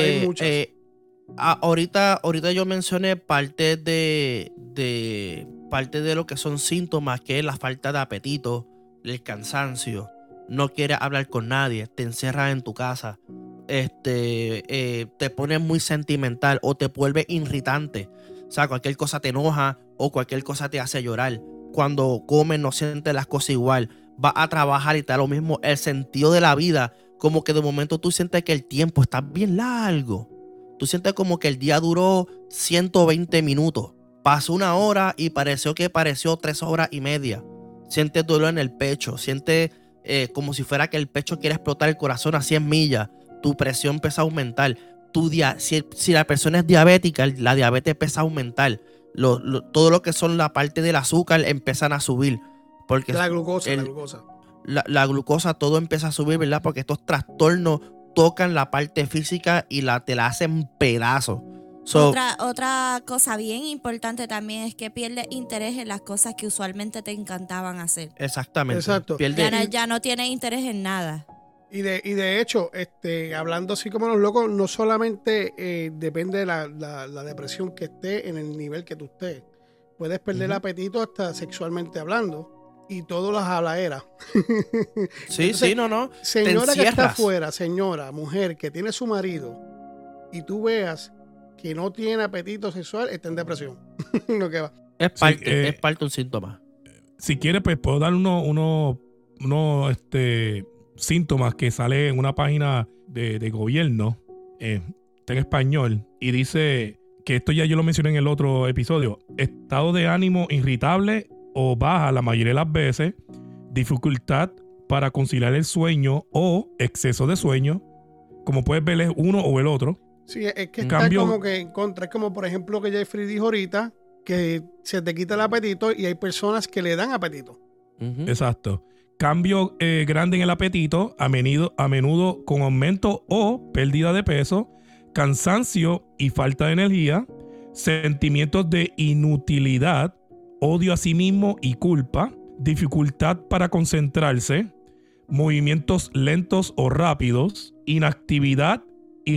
Speaker 3: Ahorita yo mencioné parte de lo que son síntomas, que es la falta de apetito, el cansancio, no quieres hablar con nadie, te encierras en tu casa, te pones muy sentimental o te vuelves irritante. O sea, cualquier cosa te enoja o cualquier cosa te hace llorar. Cuando comes no sientes las cosas igual. Vas a trabajar y te da lo mismo. El sentido de la vida, como que de momento tú sientes que el tiempo está bien largo. Tú sientes como que el día duró 120 minutos. Pasó 1 hora y pareció 3 horas y media. Sientes dolor en el pecho. Sientes como si fuera que el pecho quiere explotar, el corazón a 100 millas. Tu presión empieza a aumentar. Si la persona es diabética, la diabetes empieza a aumentar. Todo lo que son la parte del azúcar empiezan a subir. Porque
Speaker 2: la glucosa.
Speaker 3: La glucosa, todo empieza a subir, ¿verdad? Porque estos trastornos tocan la parte física y te la hacen pedazos.
Speaker 4: Otra cosa bien importante también es que pierdes interés en las cosas que usualmente te encantaban hacer.
Speaker 3: Exactamente.
Speaker 2: Exacto.
Speaker 4: Ya no tienes interés en nada.
Speaker 2: Y de hecho, hablando así como los locos, no solamente depende de la depresión que esté en el nivel que tú estés. Puedes perder el apetito hasta sexualmente hablando. Y todas las jaladeras.
Speaker 3: Sí, entonces, sí, no.
Speaker 2: Señora que está afuera, mujer que tiene su marido, y tú veas que no tiene apetito sexual, está en depresión. Lo que va.
Speaker 3: Es parte un síntoma.
Speaker 5: Si quieres, pues puedo dar unos síntomas que sale en una página de gobierno, está en español, y dice que esto ya yo lo mencioné en el otro episodio: estado de ánimo irritable o baja la mayoría de las veces, dificultad para conciliar el sueño o exceso de sueño. Como puedes ver, es uno o el otro.
Speaker 2: Sí, es que está como que en contra. Es como, por ejemplo, que Jeffrey dijo ahorita, que se te quita el apetito y hay personas que le dan apetito.
Speaker 5: Exacto. cambio grande en el apetito, a menudo con aumento o pérdida de peso, cansancio y falta de energía, sentimientos de inutilidad, odio a sí mismo y culpa, dificultad para concentrarse, movimientos lentos o rápidos, inactividad y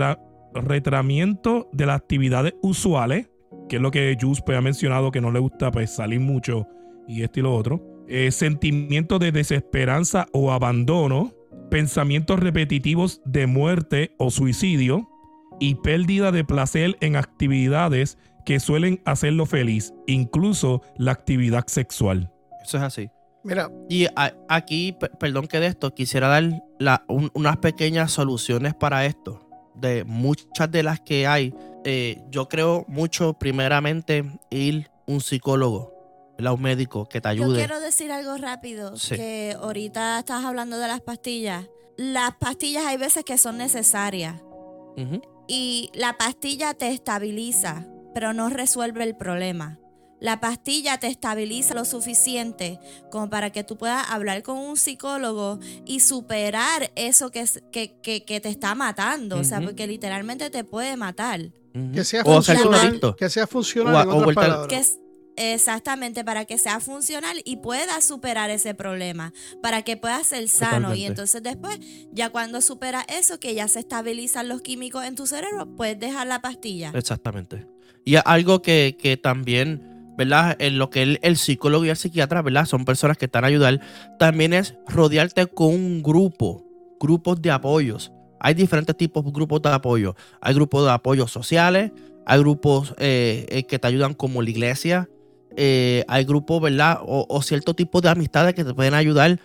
Speaker 5: retramiento de las actividades usuales, que es lo que Juspe ha mencionado, que no le gusta pues salir mucho y esto y lo otro, sentimientos de desesperanza o abandono, pensamientos repetitivos de muerte o suicidio y pérdida de placer en actividades que suelen hacerlo feliz, incluso la actividad sexual.
Speaker 3: Eso es así.
Speaker 2: Mira,
Speaker 3: Y aquí, perdón que de esto, quisiera dar unas pequeñas soluciones para esto. De muchas de las que hay, yo creo mucho, primeramente, ir un psicólogo, ¿verdad? Un médico que te ayude.
Speaker 4: Yo quiero decir algo rápido,
Speaker 3: Sí.
Speaker 4: que ahorita estás hablando de las pastillas. Las pastillas hay veces que son necesarias
Speaker 3: Ujú.
Speaker 4: y la pastilla te estabiliza, pero no resuelve el problema. La pastilla te estabiliza lo suficiente como para que tú puedas hablar con un psicólogo y superar eso que te está matando. O sea,
Speaker 3: Ujú.
Speaker 4: porque literalmente te puede matar.
Speaker 3: Ujú.
Speaker 2: que sea
Speaker 3: O hacerte un
Speaker 2: funcional,
Speaker 3: adicto.
Speaker 2: que sea funcional
Speaker 3: O
Speaker 2: en otras
Speaker 3: vuelta-
Speaker 2: palabras.
Speaker 4: Que es exactamente para que sea funcional y pueda superar ese problema, para que pueda ser sano.
Speaker 3: Totalmente.
Speaker 4: Y entonces después, ya cuando supera eso, que ya se estabilizan los químicos en tu cerebro, puedes dejar la pastilla.
Speaker 3: Exactamente. Y algo que también, ¿verdad? En lo que el psicólogo y el psiquiatra, ¿verdad? Son personas que están a ayudar. También es rodearte con un grupos de apoyos. Hay diferentes tipos de grupos de apoyo. Hay grupos de apoyo sociales, hay grupos que te ayudan como la iglesia, hay grupos, ¿verdad? O cierto tipo de amistades que te pueden ayudar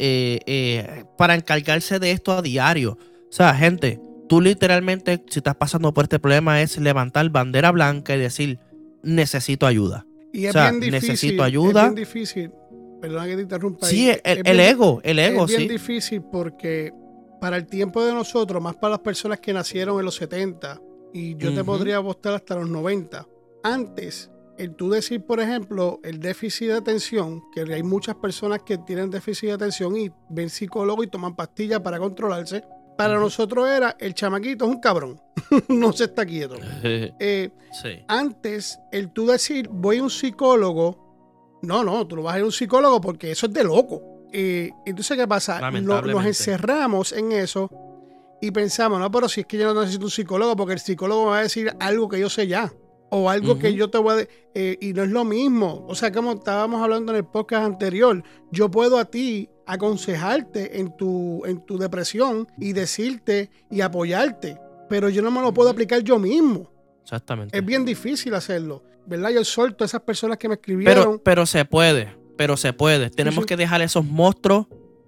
Speaker 3: para encargarse de esto a diario. O sea, gente, tú literalmente, si estás pasando por este problema, es levantar bandera blanca y decir, necesito ayuda.
Speaker 2: Y es
Speaker 3: o sea,
Speaker 2: bien difícil.
Speaker 3: necesito ayuda.
Speaker 2: Es bien difícil. Perdona que te interrumpa.
Speaker 3: Sí,
Speaker 2: ahí.
Speaker 3: el
Speaker 2: bien-
Speaker 3: ego,
Speaker 2: Es bien
Speaker 3: sí.
Speaker 2: difícil porque para el tiempo de nosotros, más para las personas que nacieron en los 70, y yo te
Speaker 3: Ujú.
Speaker 2: podría apostar hasta los 90, antes, el tú decir, por ejemplo, el déficit de atención, que hay muchas personas que tienen déficit de atención y ven psicólogo y toman pastillas para controlarse, para
Speaker 3: Ujú.
Speaker 2: nosotros era, el chamaquito es un cabrón, no se está quieto.
Speaker 3: Sí.
Speaker 2: Antes, el tú decir, voy a un psicólogo, no, tú no vas a ir a un psicólogo porque eso es de loco. Entonces, ¿qué pasa? Nos
Speaker 3: Lamentablemente.
Speaker 2: encerramos en eso y pensamos, no, pero si es que yo no necesito un psicólogo porque el psicólogo me va a decir algo que yo sé ya o algo que
Speaker 3: Ujú.
Speaker 2: yo te voy a... y no es lo mismo. O sea, como estábamos hablando en el podcast anterior, yo puedo a ti aconsejarte en tu depresión y decirte y apoyarte, pero yo no me lo puedo aplicar yo mismo.
Speaker 3: Exactamente.
Speaker 2: Es bien difícil hacerlo, ¿verdad? Yo exhorto a esas personas que me escribieron.
Speaker 3: Pero se puede. Tenemos
Speaker 2: sí.
Speaker 3: que dejar esos monstruos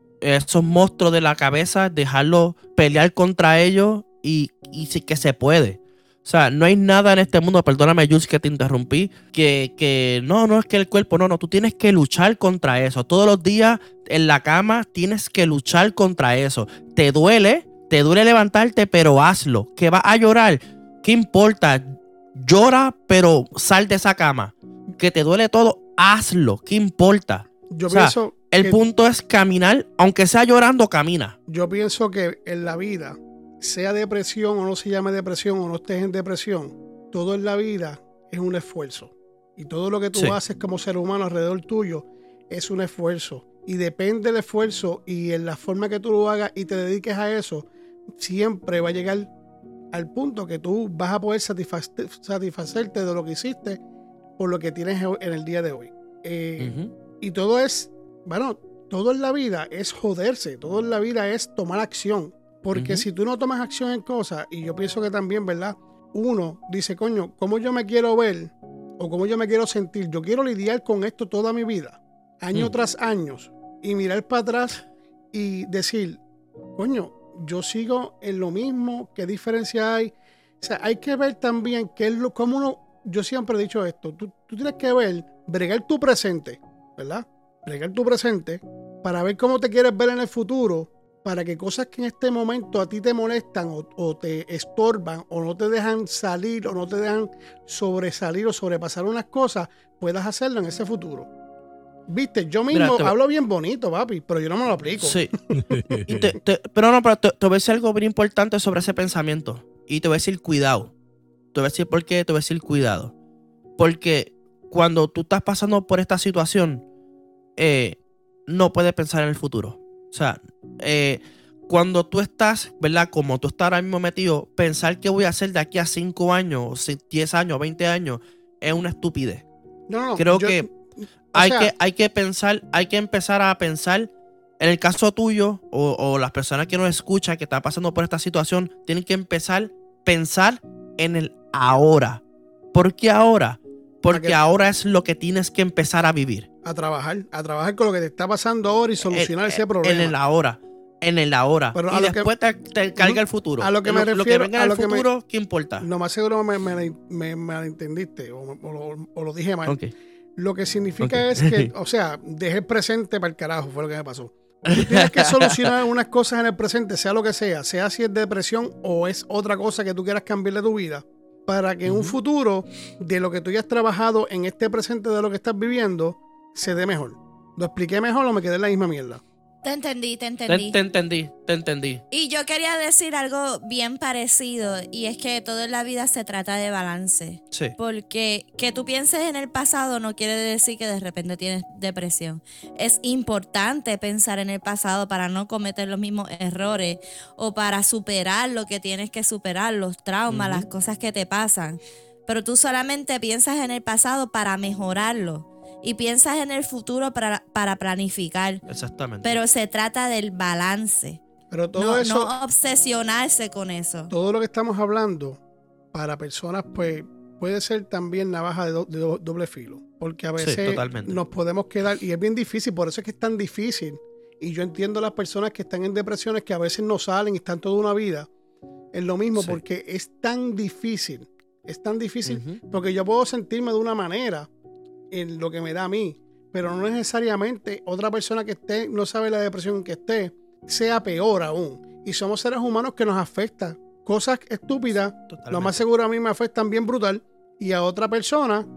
Speaker 3: de la cabeza, dejarlos pelear contra ellos y sí que se puede. O sea, no hay nada en este mundo, perdóname, Jules, que te interrumpí, que no es que el cuerpo, no, tú tienes que luchar contra eso. Todos los días en la cama tienes que luchar contra eso. Te duele levantarte, pero hazlo. ¿Que vas a llorar? ¿Qué importa? Llora, pero sal de esa cama. Que te duele todo, hazlo. ¿Qué importa?
Speaker 2: Yo
Speaker 3: o sea,
Speaker 2: pienso
Speaker 3: El
Speaker 2: que-
Speaker 3: punto es caminar, aunque sea llorando, camina.
Speaker 2: Yo pienso que en la vida, sea depresión o no se llame depresión o no estés en depresión, todo en la vida es un esfuerzo. Y todo lo que tú
Speaker 3: Sí.
Speaker 2: haces como ser humano alrededor tuyo es un esfuerzo. Y depende del esfuerzo y en la forma que tú lo hagas y te dediques a eso, siempre va a llegar al punto que tú vas a poder satisfacerte de lo que hiciste por lo que tienes en el día de hoy.
Speaker 3: Ujú.
Speaker 2: Y todo es, bueno, todo en la vida es joderse, todo en la vida es tomar acción. Porque
Speaker 3: Ujú.
Speaker 2: si tú no tomas acción en cosas, y yo pienso que también, ¿verdad? Uno dice, coño, ¿cómo yo me quiero ver? O ¿cómo yo me quiero sentir? Yo quiero lidiar con esto toda mi vida, año tras año, y mirar para atrás y decir, coño, yo sigo en lo mismo, ¿qué diferencia hay? O sea, hay que ver también qué es lo, cómo uno, yo siempre he dicho esto, tú tienes que ver, bregar tu presente, ¿verdad? Bregar tu presente para ver cómo te quieres ver en el futuro, para que cosas que en este momento a ti te molestan o te estorban o no te dejan salir o no te dejan sobresalir o sobrepasar unas cosas, puedas hacerlo en ese futuro. Viste, yo
Speaker 3: Mira,
Speaker 2: mismo hablo bien bonito, papi, pero yo no me lo aplico.
Speaker 3: Sí. Pero te voy a decir algo bien importante sobre ese pensamiento. Y te voy a decir cuidado. Te voy a decir por qué, te voy a decir cuidado. Porque cuando tú estás pasando por esta situación, no puedes pensar en el futuro. O sea, cuando tú estás, ¿verdad? Como tú estás ahora mismo metido, pensar qué voy a hacer de aquí a 5 años, 10 años, 20 años, es una estupidez.
Speaker 2: No,
Speaker 3: Creo que hay que pensar, hay que empezar a pensar. En el caso tuyo, o las personas que nos escuchan, que están pasando por esta situación, tienen que empezar a pensar en el ahora. ¿Por qué ahora? Porque ahora es lo que tienes que empezar a vivir.
Speaker 2: A trabajar con lo que te está pasando ahora y solucionar ese problema.
Speaker 3: En el ahora.
Speaker 2: Pero
Speaker 3: y después te carga el futuro.
Speaker 2: A lo que me refiero.
Speaker 3: Lo que venga en el futuro, ¿qué importa?
Speaker 2: No, más seguro me malentendiste o lo dije mal.
Speaker 3: Okay.
Speaker 2: Lo que significa es que, o sea, dejé el presente para el carajo, fue lo que me pasó. Tú tienes que solucionar unas cosas en el presente, sea lo que sea si es depresión o es otra cosa que tú quieras cambiar de tu vida, para que en un futuro, de lo que tú ya has trabajado en este presente de lo que estás viviendo, se dé mejor. ¿Lo expliqué mejor o me quedé en la misma mierda?
Speaker 4: Te entendí.
Speaker 3: Te entendí.
Speaker 4: Y yo quería decir algo bien parecido, y es que todo en la vida se trata de balance.
Speaker 3: Sí.
Speaker 4: Porque que tú pienses en el pasado no quiere decir que de repente tienes depresión. Es importante pensar en el pasado para no cometer los mismos errores o para superar lo que tienes que superar, los traumas, las cosas que te pasan. Pero tú solamente piensas en el pasado para mejorarlo. Y piensas en el futuro para planificar.
Speaker 3: Exactamente.
Speaker 4: Pero se trata del balance.
Speaker 2: Pero todo eso.
Speaker 4: No obsesionarse con eso.
Speaker 2: Todo lo que estamos hablando para personas, pues, puede ser también navaja de doble filo. Porque a veces nos podemos quedar, y es bien difícil, por eso es que es tan difícil. Y yo entiendo a las personas que están en depresiones que a veces no salen y están toda una vida. Es lo mismo, porque es tan difícil. Es tan difícil porque yo puedo sentirme de una manera en lo que me da a mí, pero no necesariamente otra persona que esté, no sabe la depresión que esté, sea peor aún. Y somos seres humanos que nos afecta. Cosas estúpidas, lo más seguro a mí me afectan bien brutal, y a otra persona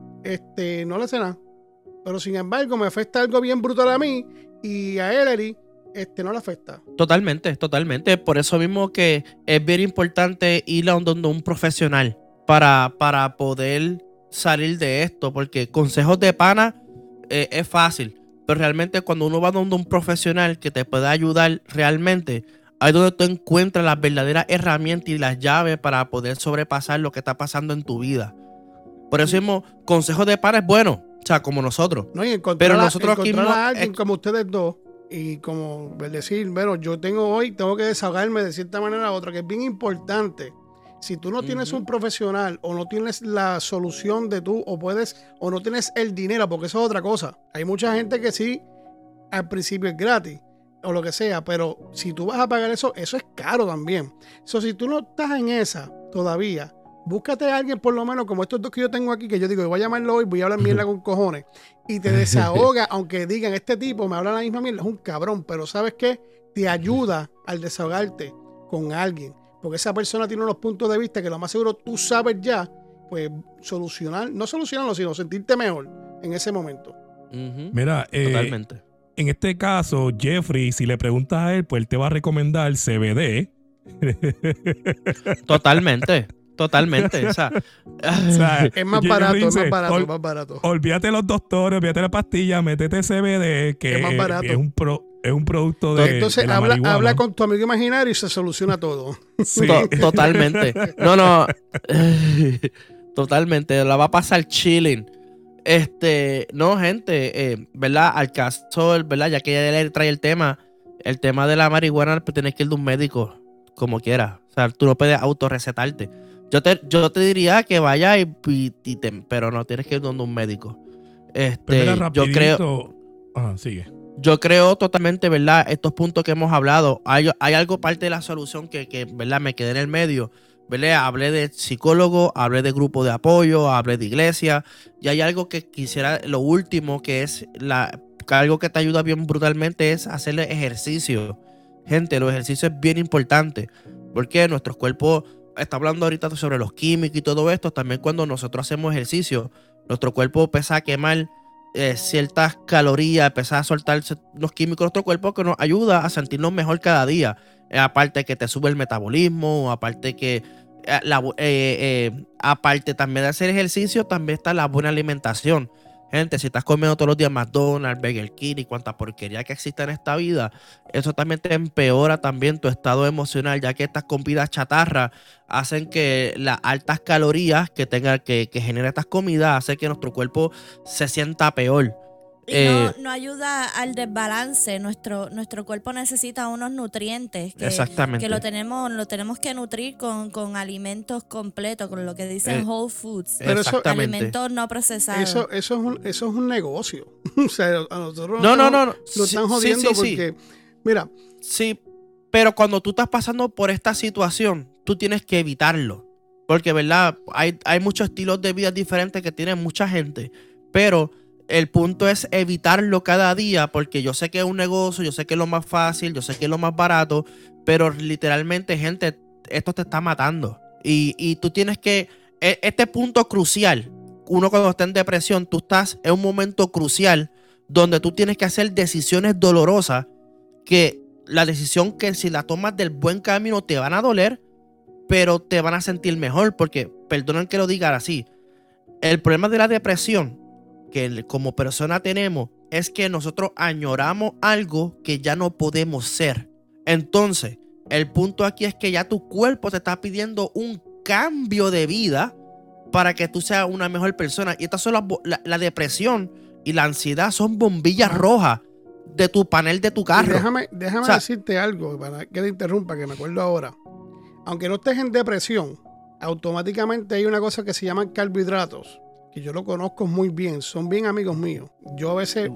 Speaker 2: no le hace nada. Pero sin embargo me afecta algo bien brutal a mí, y a Ellery no le afecta. Totalmente.
Speaker 3: Por eso mismo que es bien importante ir a donde un profesional para poder salir de esto, porque consejos de pana es fácil, pero realmente cuando uno va donde un profesional que te pueda ayudar realmente, ahí es donde tú encuentras las verdaderas herramientas y las llaves para poder sobrepasar lo que está pasando en tu vida. Por eso mismo, consejos de pana es bueno, o sea, como nosotros.
Speaker 2: No, y
Speaker 3: pero nosotros aquí
Speaker 2: a alguien como ustedes dos, y como decir, bueno, yo tengo que desahogarme de cierta manera u otra, que es bien importante. Si tú no tienes un profesional o no tienes la solución de tú o no tienes el dinero, porque eso es otra cosa. Hay mucha gente que sí, al principio es gratis o lo que sea, pero si tú vas a pagar eso es caro también. Si tú no estás en esa todavía, búscate a alguien por lo menos como estos dos que yo tengo aquí, que yo digo, voy a llamarlo hoy, voy a hablar mierda con cojones, y te desahoga, aunque digan, este tipo me habla la misma mierda, es un cabrón, pero ¿sabes qué? Te ayuda al desahogarte con alguien. Porque esa persona tiene unos puntos de vista que lo más seguro tú sabes ya, pues no solucionarlo, sino sentirte mejor en ese momento.
Speaker 5: Mira, totalmente. En este caso, Jeffrey, si le preguntas a él, pues él te va a recomendar CBD.
Speaker 3: Totalmente. O sea,
Speaker 2: es más barato.
Speaker 5: Olvídate de los doctores, olvídate de la pastilla, métete CBD, que
Speaker 2: es más barato.
Speaker 5: Es un producto de
Speaker 2: Entonces
Speaker 5: la marihuana.
Speaker 2: Habla con tu amigo imaginario y se soluciona todo.
Speaker 5: Sí.
Speaker 3: Totalmente. No. Totalmente. La va a pasar chilling. No, gente, ¿verdad? Al caso, ¿verdad? Ya que ella trae el tema de la marihuana, pues tienes que ir de un médico, como quieras. O sea, tú no puedes autorrecetarte. Yo te diría que vaya pero no, tienes que ir donde un médico. Yo creo.
Speaker 5: Ajá, sigue.
Speaker 3: Yo creo totalmente, ¿verdad? Estos puntos que hemos hablado, hay algo parte de la solución que ¿verdad? Me quedé en el medio, ¿verdad? Hablé de psicólogo, hablé de grupo de apoyo, hablé de iglesia, y hay algo que quisiera, lo último, que es algo que te ayuda bien brutalmente, es hacerle ejercicio. Gente, los ejercicios es bien importante, porque nuestros cuerpos, está hablando ahorita sobre los químicos y todo esto, también cuando nosotros hacemos ejercicio, nuestro cuerpo empieza a quemar ciertas calorías, empezar a soltar los químicos de nuestro cuerpo que nos ayuda a sentirnos mejor cada día. Aparte que te sube el metabolismo, aparte que aparte también de hacer ejercicio, también está la buena alimentación. Gente, si estás comiendo todos los días McDonald's, Burger King y cuánta porquería que existe en esta vida, eso también te empeora también tu estado emocional, ya que estas comidas chatarra hacen que las altas calorías que genera estas comidas hacen que nuestro cuerpo se sienta peor.
Speaker 4: Y no ayuda al desbalance. Nuestro cuerpo necesita unos nutrientes
Speaker 3: exactamente.
Speaker 4: Que lo tenemos que nutrir con alimentos completos, con lo que dicen whole foods.
Speaker 2: Pero
Speaker 4: alimentos no procesados.
Speaker 2: Eso es un negocio. O sea, a nosotros
Speaker 3: no.
Speaker 2: Lo están jodiendo porque, mira.
Speaker 3: Sí, pero cuando tú estás pasando por esta situación, tú tienes que evitarlo. Porque, ¿verdad? Hay muchos estilos de vida diferentes que tiene mucha gente, pero el punto es evitarlo cada día, porque yo sé que es un negocio, yo sé que es lo más fácil, yo sé que es lo más barato, pero literalmente, gente, esto te está matando. Y tú tienes que... Este punto crucial, uno cuando está en depresión, tú estás en un momento crucial donde tú tienes que hacer decisiones dolorosas, que la decisión que si la tomas del buen camino te van a doler, pero te van a sentir mejor, porque, perdonen que lo diga así, el problema de la depresión que como persona tenemos es que nosotros añoramos algo que ya no podemos ser. Entonces, el punto aquí es que ya tu cuerpo te está pidiendo un cambio de vida para que tú seas una mejor persona. Y estas son la depresión y la ansiedad son bombillas rojas de tu panel de tu carro.
Speaker 2: Déjame decirte algo, para que te interrumpa, que me acuerdo ahora. Aunque no estés en depresión, automáticamente hay una cosa que se llaman carbohidratos, que yo lo conozco muy bien, son bien amigos míos. Yo a veces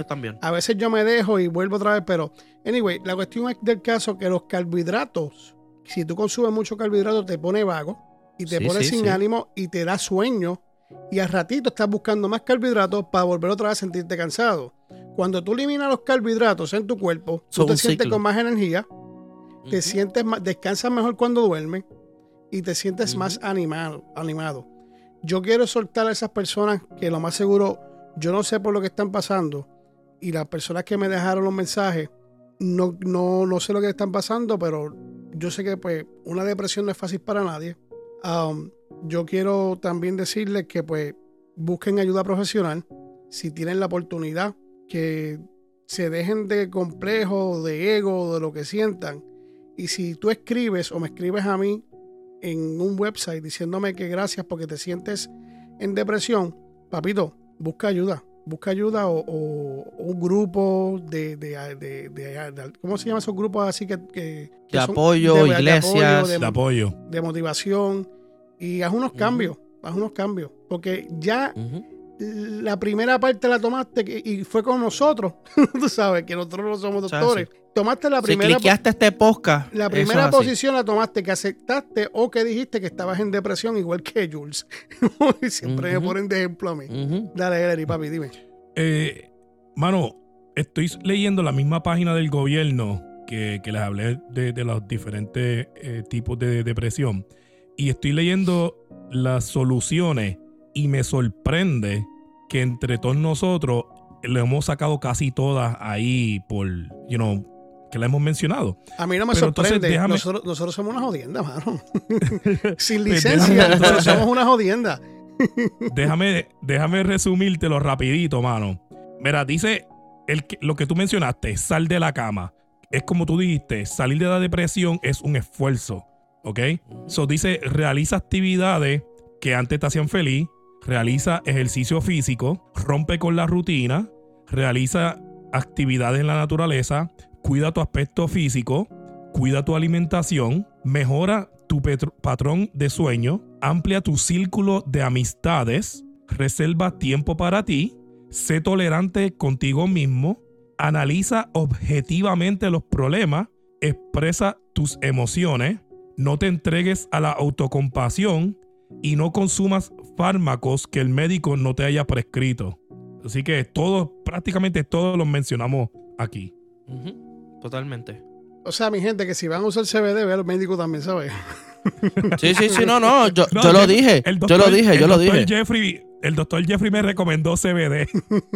Speaker 2: a veces yo me dejo y vuelvo otra vez, pero anyway, la cuestión es del caso que los carbohidratos, si tú consumes mucho carbohidratos, te pone vago y te pone sin ánimo y te da sueño, y al ratito estás buscando más carbohidratos para volver otra vez a sentirte cansado. Cuando tú eliminas los carbohidratos en tu cuerpo, tú te sientes con más energía, te sientes más, descansas mejor cuando duermes y te sientes más animado. Yo quiero soltar a esas personas que lo más seguro, yo no sé por lo que están pasando, y las personas que me dejaron los mensajes, no sé lo que están pasando, pero yo sé que pues una depresión no es fácil para nadie. Yo quiero también decirles que pues busquen ayuda profesional si tienen la oportunidad, que se dejen de complejo, de ego, de lo que sientan. Y si tú escribes o me escribes a mí en un website diciéndome que gracias porque te sientes en depresión, papito, busca ayuda o un grupo de ¿cómo se llaman esos grupos así que
Speaker 3: de apoyo, iglesias,
Speaker 2: de apoyo, de motivación, y haz unos cambios, porque ya la primera parte la tomaste y fue con nosotros. Tú sabes que nosotros no somos doctores. Sí. Tomaste la primera.
Speaker 3: Si cliqueaste este podcast.
Speaker 2: La primera posición la tomaste, que aceptaste o que dijiste que estabas en depresión, igual que Jules. Siempre me ponen de ejemplo a mí. Dale, Ellery, papi, dime.
Speaker 5: Mano, estoy leyendo la misma página del gobierno que les hablé de los diferentes tipos de depresión. Y estoy leyendo las soluciones y me sorprende que entre todos nosotros le hemos sacado casi todas ahí por, que la hemos mencionado.
Speaker 2: A mí no me sorprende. Entonces, nosotros somos una jodienda, mano. Sin licencia, nosotros somos una jodienda.
Speaker 5: déjame resumírtelo rapidito, mano. Mira, dice lo que tú mencionaste, sal de la cama. Es como tú dijiste, salir de la depresión es un esfuerzo, ¿ok? So dice, realiza actividades que antes te hacían feliz, realiza ejercicio físico, rompe con la rutina, realiza actividades en la naturaleza, cuida tu aspecto físico, cuida tu alimentación, mejora tu patrón de sueño, amplia tu círculo de amistades, reserva tiempo para ti, sé tolerante contigo mismo, analiza objetivamente los problemas, expresa tus emociones, no te entregues a la autocompasión y no consumas fármacos que el médico no te haya prescrito. Así que prácticamente todos los mencionamos aquí.
Speaker 3: Totalmente.
Speaker 2: O sea, mi gente, que si van a usar CBD, ve al médico también, ¿sabes?
Speaker 3: Sí, no, yo lo dije. Yo lo dije.
Speaker 5: El doctor Jeffrey me recomendó CBD.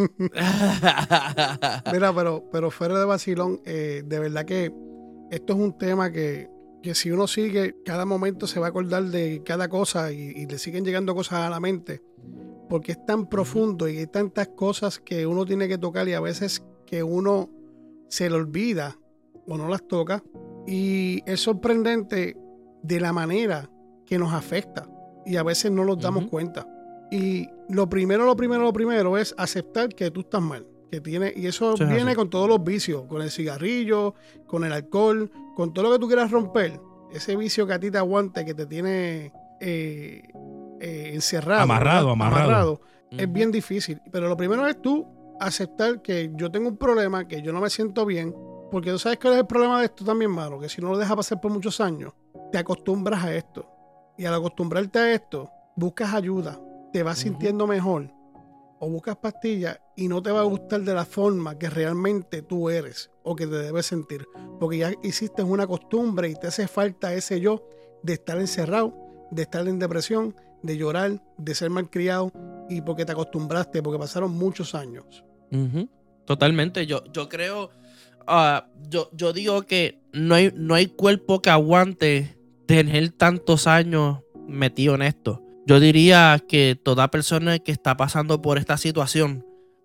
Speaker 2: Mira, pero fuera de vacilón, de verdad que esto es un tema que si uno sigue, cada momento se va a acordar de cada cosa y le siguen llegando cosas a la mente, porque es tan profundo y hay tantas cosas que uno tiene que tocar y a veces que uno se le olvida o no las toca, y es sorprendente de la manera que nos afecta y a veces no nos damos cuenta. Y lo primero es aceptar que tú estás mal, que tienes, y eso viene con todos los vicios, con el cigarrillo, con el alcohol, con todo lo que tú quieras romper, ese vicio que a ti te aguante, que te tiene encerrado, amarrado, es bien difícil. Pero lo primero es tú aceptar que yo tengo un problema, que yo no me siento bien, porque tú sabes cuál es el problema de esto también, mano, que si no lo dejas pasar por muchos años, te acostumbras a esto, y al acostumbrarte a esto, buscas ayuda, te vas sintiendo mejor, o buscas pastillas y no te va a gustar de la forma que realmente tú eres o que te debes sentir, porque ya hiciste una costumbre y te hace falta ese yo de estar encerrado, de estar en depresión, de llorar, de ser malcriado, y porque te acostumbraste, porque pasaron muchos años.
Speaker 3: Totalmente. Yo creo, yo digo que no hay cuerpo que aguante tener tantos años metido en esto. Yo diría que toda persona que está pasando por esta situación,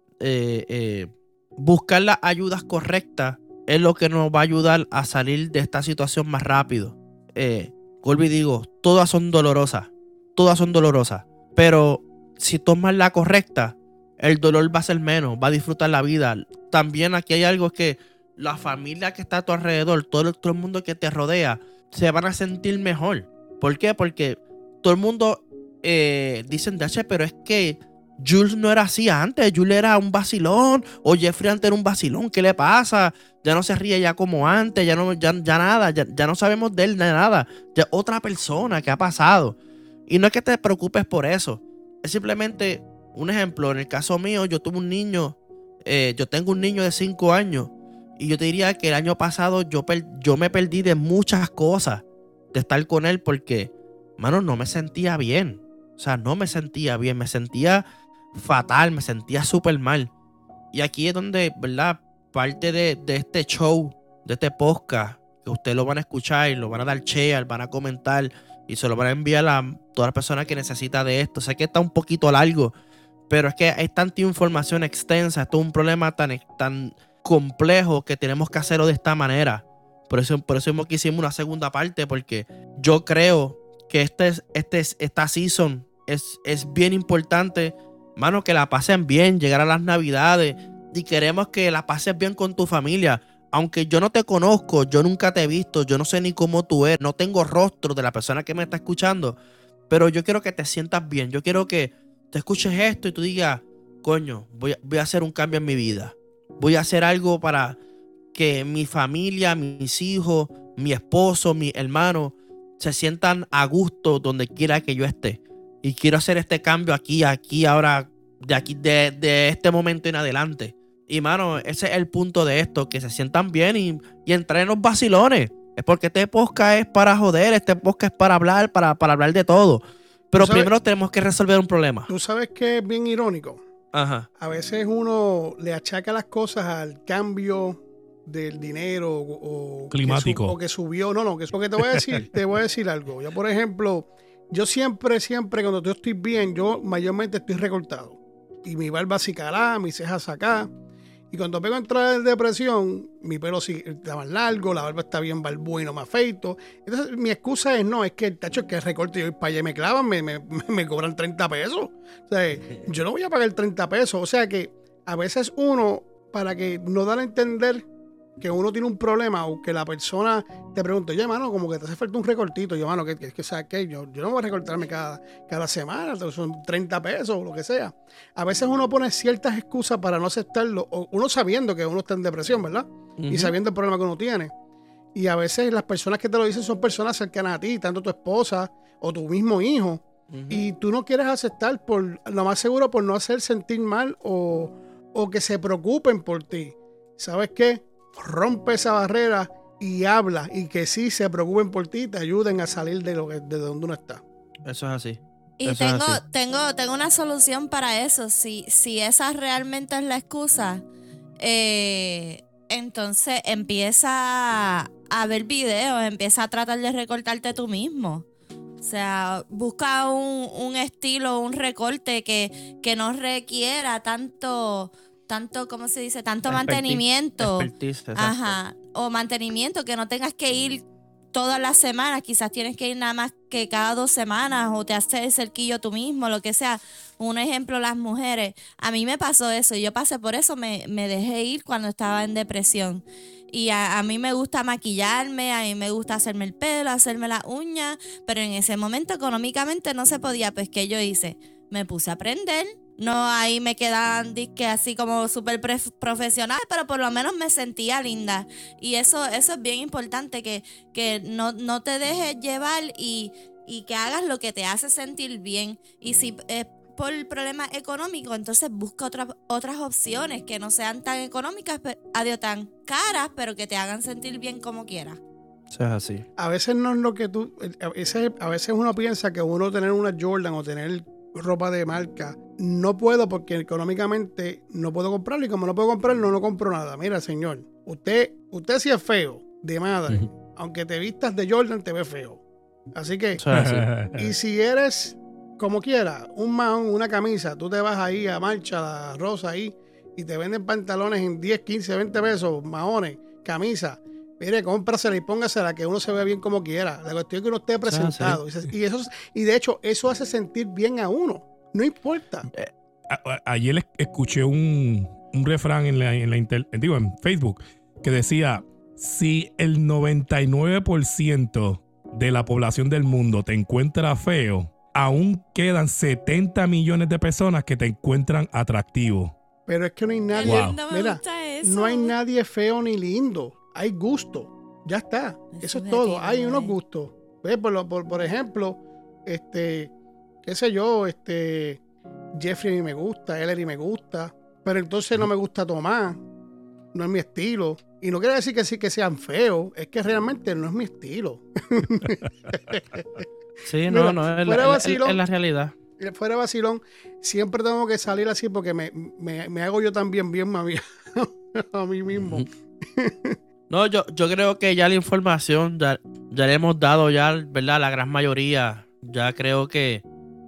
Speaker 3: buscar las ayudas correctas es lo que nos va a ayudar a salir de esta situación más rápido. Vuelvo y digo, todas son dolorosas, pero si tomas la correcta, el dolor va a ser menos, va a disfrutar la vida. También aquí hay algo que la familia que está a tu alrededor, todo el mundo que te rodea, se van a sentir mejor. ¿Por qué? Porque todo el mundo dicen, pero es que Jules no era así antes, Jules era un vacilón, o Jeffrey antes era un vacilón, ¿qué le pasa? Ya no se ríe ya como antes, ya nada, ya no sabemos de él nada, ya otra persona, ¿qué ha pasado? Y no es que te preocupes por eso, es simplemente un ejemplo. En el caso mío, yo tengo un niño de 5 años, y yo te diría que el año pasado yo me perdí de muchas cosas de estar con él, porque, mano, no me sentía bien. O sea, no me sentía bien, me sentía fatal, me sentía súper mal. Y aquí es donde, ¿verdad? Parte de este show, de este podcast, que ustedes lo van a escuchar y lo van a dar share, van a comentar y se lo van a enviar a todas las personas que necesitan de esto. Sé que está un poquito largo, pero es que hay tanta información extensa, esto es un problema tan complejo que tenemos que hacerlo de esta manera. Por eso mismo que hicimos una segunda parte, porque yo creo que esta season es bien importante, mano, que la pasen bien, llegar a las Navidades, y queremos que la pases bien con tu familia. Aunque yo no te conozco, yo nunca te he visto, yo no sé ni cómo tú eres, no tengo rostro de la persona que me está escuchando, pero yo quiero que te sientas bien, yo quiero que te escuches esto y tú digas, coño, voy a hacer un cambio en mi vida, voy a hacer algo para que mi familia, mis hijos, mi esposo, mi hermano se sientan a gusto donde quiera que yo esté. Y quiero hacer este cambio aquí, ahora, de este momento en adelante. Y, mano, ese es el punto de esto, que se sientan bien y entrar en los vacilones. Es porque este podcast es para joder, este podcast es para hablar, para hablar de todo. Pero primero tenemos que resolver un problema.
Speaker 2: ¿Tú sabes qué es bien irónico?
Speaker 3: Ajá.
Speaker 2: A veces uno le achaca las cosas al cambio del dinero o
Speaker 5: climático
Speaker 2: o que subió. No, porque te voy a decir algo. Yo, por ejemplo, yo siempre cuando yo estoy bien, yo mayormente estoy recortado, y mi barba así calada, mis cejas acá, y cuando pego a entrar en depresión, mi pelo sí está más largo, la barba está bien barbúa y no me afeito. Entonces mi excusa es que el tacho es que recorte, yo voy para allá y me clavan, me cobran 30 pesos. O sea, yo no voy a pagar 30 pesos. O sea que a veces uno, para que no dar a entender que uno tiene un problema, o que la persona te pregunta, oye, mano, como que te hace falta un recortito. Yo, mano, ¿sabes qué? Yo no voy a recortarme cada semana, son 30 pesos o lo que sea. A veces uno pone ciertas excusas para no aceptarlo, o uno sabiendo que uno está en depresión, ¿verdad? Y sabiendo el problema que uno tiene. Y a veces las personas que te lo dicen son personas cercanas a ti, tanto tu esposa o tu mismo hijo. Y tú no quieres aceptar, por lo más seguro, por no hacer sentir mal o que se preocupen por ti. ¿Sabes qué? Rompe esa barrera y habla, y que sí se preocupen por ti, te ayuden a salir de donde uno está.
Speaker 3: Eso es así.
Speaker 4: Y
Speaker 3: Eso es así.
Speaker 4: tengo una solución para eso. Si esa realmente es la excusa, entonces empieza a ver videos, empieza a tratar de recortarte tú mismo. O sea, busca un estilo, un recorte que no requiera tanto, ¿cómo se dice? Tanto mantenimiento.
Speaker 3: Expertise, exacto.
Speaker 4: Ajá. O mantenimiento, que no tengas que ir todas las semanas, quizás tienes que ir nada más que cada 2 semanas o te haces el cerquillo tú mismo, lo que sea. Un ejemplo, las mujeres. A mí me pasó eso, yo pasé por eso, me dejé ir cuando estaba en depresión. Y a mí me gusta maquillarme, a mí me gusta hacerme el pelo, hacerme las uñas, pero en ese momento económicamente no se podía. Pues, ¿qué yo hice? Me puse a aprender. No, ahí me quedaban disque así como súper profesional, pero por lo menos me sentía linda. Y eso es bien importante, que no te dejes llevar y que hagas lo que te hace sentir bien. Y si es por el problema económico, entonces busca otras opciones que no sean tan económicas, tan caras, pero que te hagan sentir bien como quieras.
Speaker 3: Eso es así.
Speaker 2: A veces no es lo que a veces uno piensa que uno tener una Jordan o tener ropa de marca, no puedo porque económicamente no puedo comprarlo, y como no puedo comprarlo, no compro nada. Mira, señor, usted sí es feo de madre, aunque te vistas de Jordan, te ve feo. Así que,
Speaker 3: Eso es así.
Speaker 2: y si eres como quiera, un mahón, una camisa, tú te vas ahí a Marcha, la Rosa ahí, y te venden pantalones en 10, 15, 20 pesos, mahones, camisa. Mire, cómprasela y póngasela, que uno se ve bien como quiera. La cuestión es que uno esté presentado. Y de hecho, eso hace sentir bien a uno. No importa.
Speaker 5: Ayer escuché un refrán en Facebook que decía: si el 99% de la población del mundo te encuentra feo, aún quedan 70 millones de personas que te encuentran atractivo.
Speaker 2: Pero es que no hay nadie.
Speaker 5: Wow.
Speaker 4: No me
Speaker 2: Mira,
Speaker 4: gusta eso.
Speaker 2: no hay nadie feo ni lindo. Hay gusto. Ya está. Eso es todo. Hay unos gustos. ¿Ves? Por ejemplo, qué sé yo, Jeffrey me gusta, Ellery me gusta, pero entonces no me gusta Tomás. No es mi estilo. Y no quiere decir que sí que sean feos, es que realmente no es mi estilo.
Speaker 3: Sí,
Speaker 2: Mira,
Speaker 3: no, es la realidad.
Speaker 2: Fuera de vacilón, siempre tengo que salir así porque me hago yo también bien a mí mismo.
Speaker 3: No, yo creo que ya la información ya le hemos dado ya, ¿verdad? La gran mayoría. Ya creo que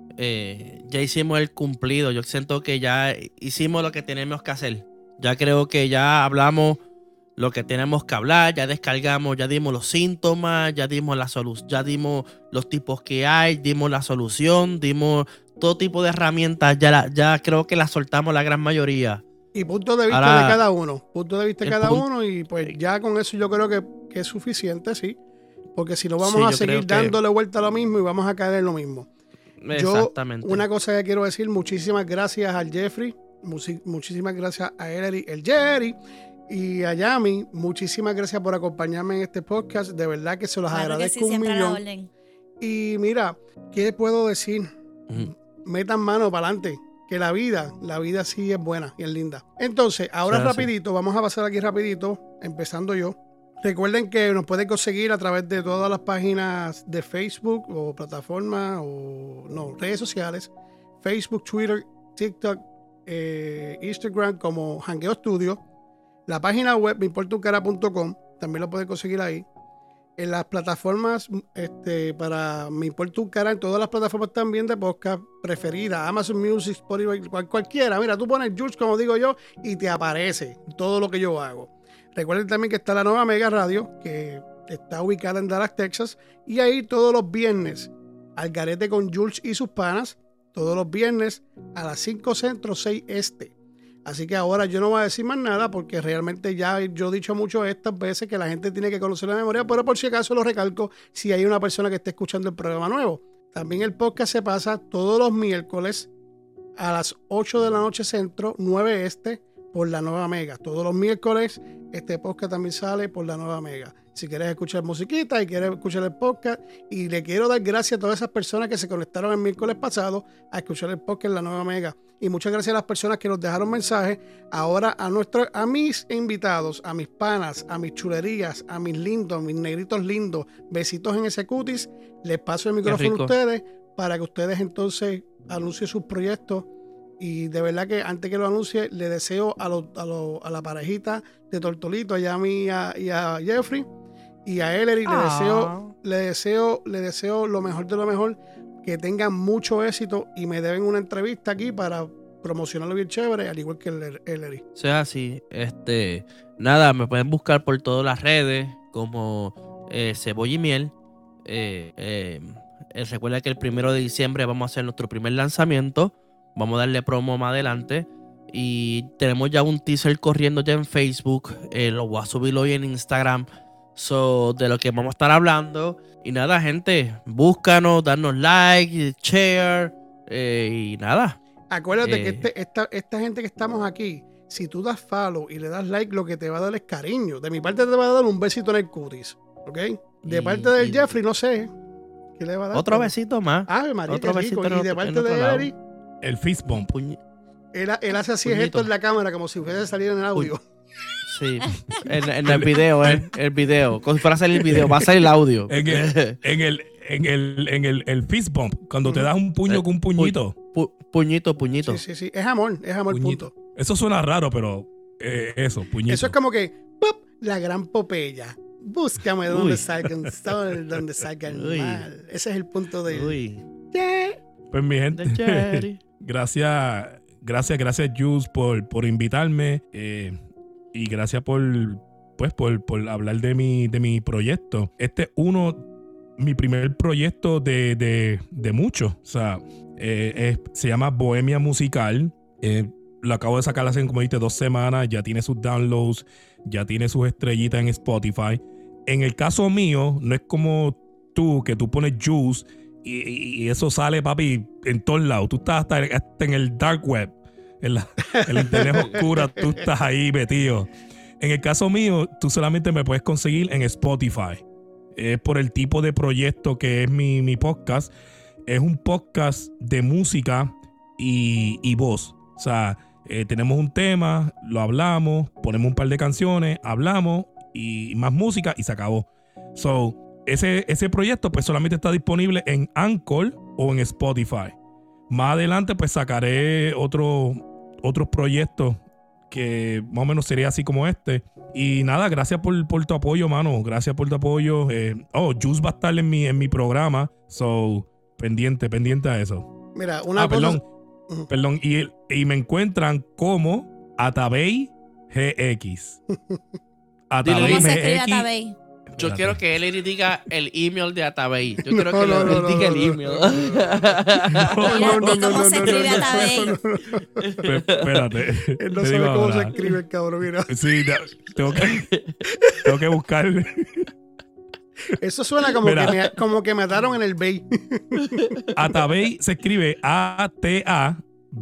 Speaker 3: ya hicimos el cumplido. Yo siento que ya hicimos lo que tenemos que hacer. Ya creo que ya hablamos lo que tenemos que hablar, ya descargamos, ya dimos los síntomas, ya dimos la solución, ya dimos los tipos que hay, dimos la solución, dimos todo tipo de herramientas, ya creo que las soltamos la gran mayoría.
Speaker 2: Y punto de vista
Speaker 3: Ahora,
Speaker 2: de cada uno. Punto de vista de cada uno, y pues ya con eso yo creo que es suficiente, sí. Porque si no vamos a seguir dándole vuelta a lo mismo y vamos a caer en lo mismo.
Speaker 3: Exactamente.
Speaker 2: Yo, una cosa que quiero decir, muchísimas gracias al Jeffrey, muchísimas gracias a Ellery, el Jerry y a Yami. Muchísimas gracias por acompañarme en este podcast. De verdad que se los agradezco un millón. Y mira, ¿qué puedo decir? Metan mano para adelante. Que la vida sí es buena y es linda. Entonces, ahora rapidito, vamos a pasar aquí rapidito, empezando yo. Recuerden que nos pueden conseguir a través de todas las páginas de Facebook o plataformas redes sociales. Facebook, Twitter, TikTok, Instagram como Jangueo Studio. La página web meimportauncara.com, también lo pueden conseguir ahí. En las plataformas, para Me Importa un Cara, en todas las plataformas también de podcast preferidas, Amazon Music, Spotify, cualquiera. Mira, tú pones Jules, como digo yo, y te aparece todo lo que yo hago. Recuerden también que está la Nueva Mega Radio, que está ubicada en Dallas, Texas, y ahí todos los viernes, Al Garete con Jules y sus panas, todos los viernes a las 5 Centro, 6 Este. Así que ahora yo no voy a decir más nada porque realmente ya yo he dicho mucho estas veces que la gente tiene que conocer la memoria, pero por si acaso lo recalco si hay una persona que esté escuchando el programa nuevo. También el podcast se pasa todos los miércoles a las 8 de la noche Centro, 9 Este, por la Nueva Mega. Todos los miércoles este podcast también sale por la Nueva Mega. Si quieres escuchar musiquita y quieres escuchar el podcast, y le quiero dar gracias a todas esas personas que se conectaron el miércoles pasado a escuchar el podcast en la Nueva Mega. Y muchas gracias a las personas que nos dejaron mensajes. Ahora a mis invitados, a mis panas, a mis chulerías, a mis lindos, mis negritos lindos, besitos en ese cutis. Les paso el micrófono a ustedes para que ustedes entonces anuncien sus proyectos. Y de verdad que antes que lo anuncie, le deseo a la parejita de Tortolito, a Yami y a Jeffrey y a Ellery, le deseo lo mejor de lo mejor, que tengan mucho éxito y me deben una entrevista aquí para promocionarlo bien chévere, al igual que el Ellery.
Speaker 3: O sea, así, nada, me pueden buscar por todas las redes como Cebolla y Miel. Recuerda que el 1 de diciembre vamos a hacer nuestro primer lanzamiento. Vamos a darle promo más adelante. Y tenemos ya un teaser corriendo ya en Facebook. Lo voy a subir hoy en Instagram. De lo que vamos a estar hablando. Y nada, gente, búscanos, darnos like, share. Y nada.
Speaker 2: Acuérdate que esta gente que estamos aquí, si tú das follow y le das like, lo que te va a dar es cariño. De mi parte te va a dar un besito en el cutis. ¿Ok? De parte del Jeffrey, no sé. ¿Qué le va a dar?
Speaker 3: Otro besito más.
Speaker 2: Ah, María,
Speaker 3: otro besito.
Speaker 2: Y de parte de Ellery,
Speaker 5: el fist bump.
Speaker 2: Él hace así esto en la cámara, como si fuese a salir en el audio.
Speaker 3: Sí, en el video, el video. Como si fuera a salir el video, va a salir el audio.
Speaker 5: En el fist bump, cuando te das un puño con un puñito.
Speaker 3: Puñito.
Speaker 2: Sí. Es amor,
Speaker 5: puñito.
Speaker 2: punto.
Speaker 5: Eso suena raro, pero eso, puñito.
Speaker 2: Eso es como que, ¡pop! La gran Popeya. Búscame donde salga un sol, donde salga el mal. Ese es el punto de...
Speaker 5: Pues mi gente, gracias Jules por invitarme y gracias por hablar de mi proyecto. Este es mi primer proyecto de muchos. O sea, se llama Bohemia Musical. Lo acabo de sacar hace, como dijiste, 2 semanas. Ya tiene sus downloads, ya tiene sus estrellitas en Spotify. En el caso mío, no es como tú, que tú pones Juice y eso sale, papi, en todos lados. Tú estás hasta en el dark web, en la internet oscura, tú estás ahí metido. En el caso mío, tú solamente me puedes conseguir en Spotify. Es por el tipo de proyecto que es mi podcast. Es un podcast de música y voz. O sea, tenemos un tema, lo hablamos, ponemos un par de canciones, hablamos y más música y se acabó. So, ese proyecto pues solamente está disponible en Anchor o en Spotify. Más adelante pues sacaré otros proyectos que más o menos sería así como este. Y nada, gracias por tu apoyo, mano. Gracias por tu apoyo. Juice va a estar en mi programa. So, pendiente a eso.
Speaker 2: Mira, una cosa...
Speaker 5: Perdón. Y me encuentran como Atabey GX.
Speaker 4: ¿Cómo se escribe Atabey?
Speaker 3: Yo quiero que él diga el email de Atabey. Yo quiero que él diga el email.
Speaker 4: ¿Cómo se escribe Atabey?
Speaker 5: Espérate.
Speaker 2: Él no sabe cómo se escribe el cabrón, mira.
Speaker 5: Sí, tengo que buscar.
Speaker 2: Eso suena como que mataron en el Bay.
Speaker 5: Atabey se escribe ATABEY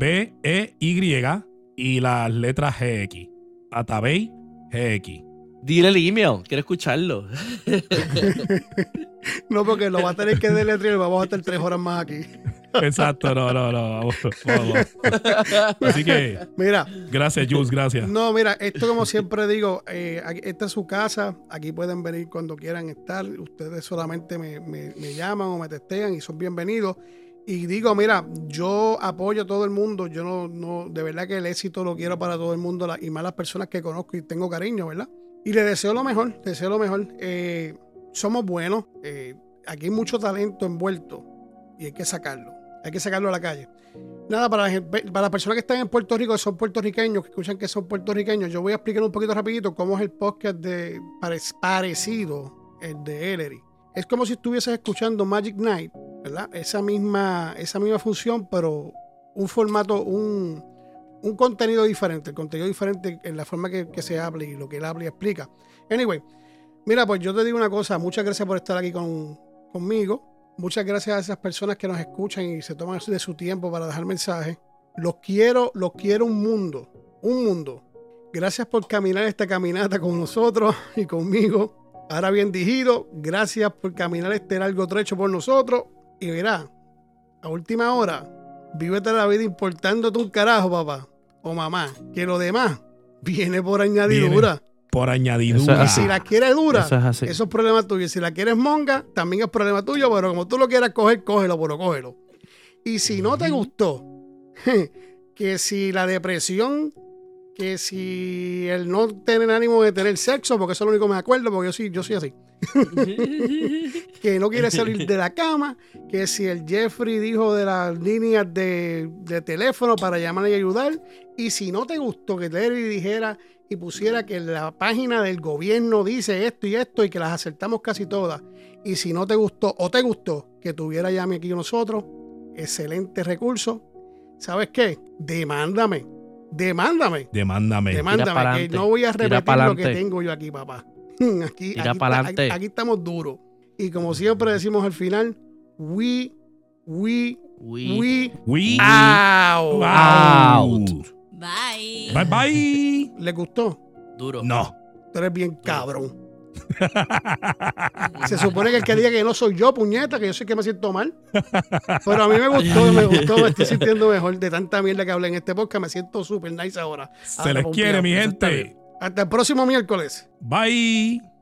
Speaker 5: y las letras GX. Atabey GX.
Speaker 3: Dile el email, quiero escucharlo.
Speaker 2: No, porque lo va a tener que deletrear y vamos a estar 3 horas más aquí.
Speaker 5: Exacto, no. Vamos. Así que,
Speaker 2: mira,
Speaker 5: gracias, Jules, gracias.
Speaker 2: No, mira, esto como siempre digo, esta es su casa, aquí pueden venir cuando quieran estar. Ustedes solamente me llaman o me testean y son bienvenidos. Y digo, mira, yo apoyo a todo el mundo. Yo no, de verdad que el éxito lo quiero para todo el mundo y más las personas que conozco y tengo cariño, ¿verdad? Y le deseo lo mejor, somos buenos, aquí hay mucho talento envuelto y hay que sacarlo a la calle. Nada, para las personas que están en Puerto Rico, que son puertorriqueños, que escuchan que son puertorriqueños, yo voy a explicar un poquito rapidito cómo es el podcast parecido el de Ellery. Es como si estuvieses escuchando Magic Night, ¿verdad? Esa misma función, pero un formato, un contenido diferente, en la forma que se habla y lo que él habla y explica. Anyway, mira, pues yo te digo una cosa, muchas gracias por estar aquí conmigo, muchas gracias a esas personas que nos escuchan y se toman de su tiempo para dejar mensajes. Los quiero un mundo. Gracias por caminar esta caminata con nosotros y conmigo. Ahora bien dirigido, gracias por caminar este largo trecho por nosotros. Y mira, a última hora, vívete la vida importándote un carajo, papá o mamá, que lo demás viene por añadidura.
Speaker 5: Y
Speaker 2: si la quieres dura, eso es problema tuyo. Si la quieres monga, también es problema tuyo, pero como tú lo quieras coger, cógelo, pero cógelo. Y si no te gustó, que si la depresión, que si el no tener ánimo de tener sexo, porque eso es lo único que me acuerdo, porque yo soy así. Que no quiere salir de la cama, que si el Jeffrey dijo de las líneas de teléfono para llamar y ayudar, y si no te gustó que Terry dijera y pusiera que la página del gobierno dice esto y que las acertamos casi todas, y si no te gustó o te gustó que tuviera llame aquí nosotros, excelente recurso. ¿Sabes qué? Demándame,
Speaker 5: Tira
Speaker 2: que
Speaker 6: pa'lante,
Speaker 2: no voy a
Speaker 6: tira
Speaker 2: repetir lo
Speaker 6: pa'lante.
Speaker 2: que tengo yo aquí, papá.
Speaker 6: Tira pa'lante.
Speaker 2: Aquí estamos duros. Y como siempre decimos al final, we out.
Speaker 6: Out.
Speaker 4: Bye.
Speaker 5: Bye bye.
Speaker 2: ¿Les gustó?
Speaker 3: Duro.
Speaker 5: No.
Speaker 2: Tú eres bien cabrón. Se supone que el que diga que no soy yo, puñeta, que yo sé que me siento mal. Pero a mí me gustó, me estoy sintiendo mejor de tanta mierda que hablé en este podcast. Me siento súper nice ahora.
Speaker 5: Se les quiere, mi gente.
Speaker 2: Hasta el próximo miércoles.
Speaker 5: Bye.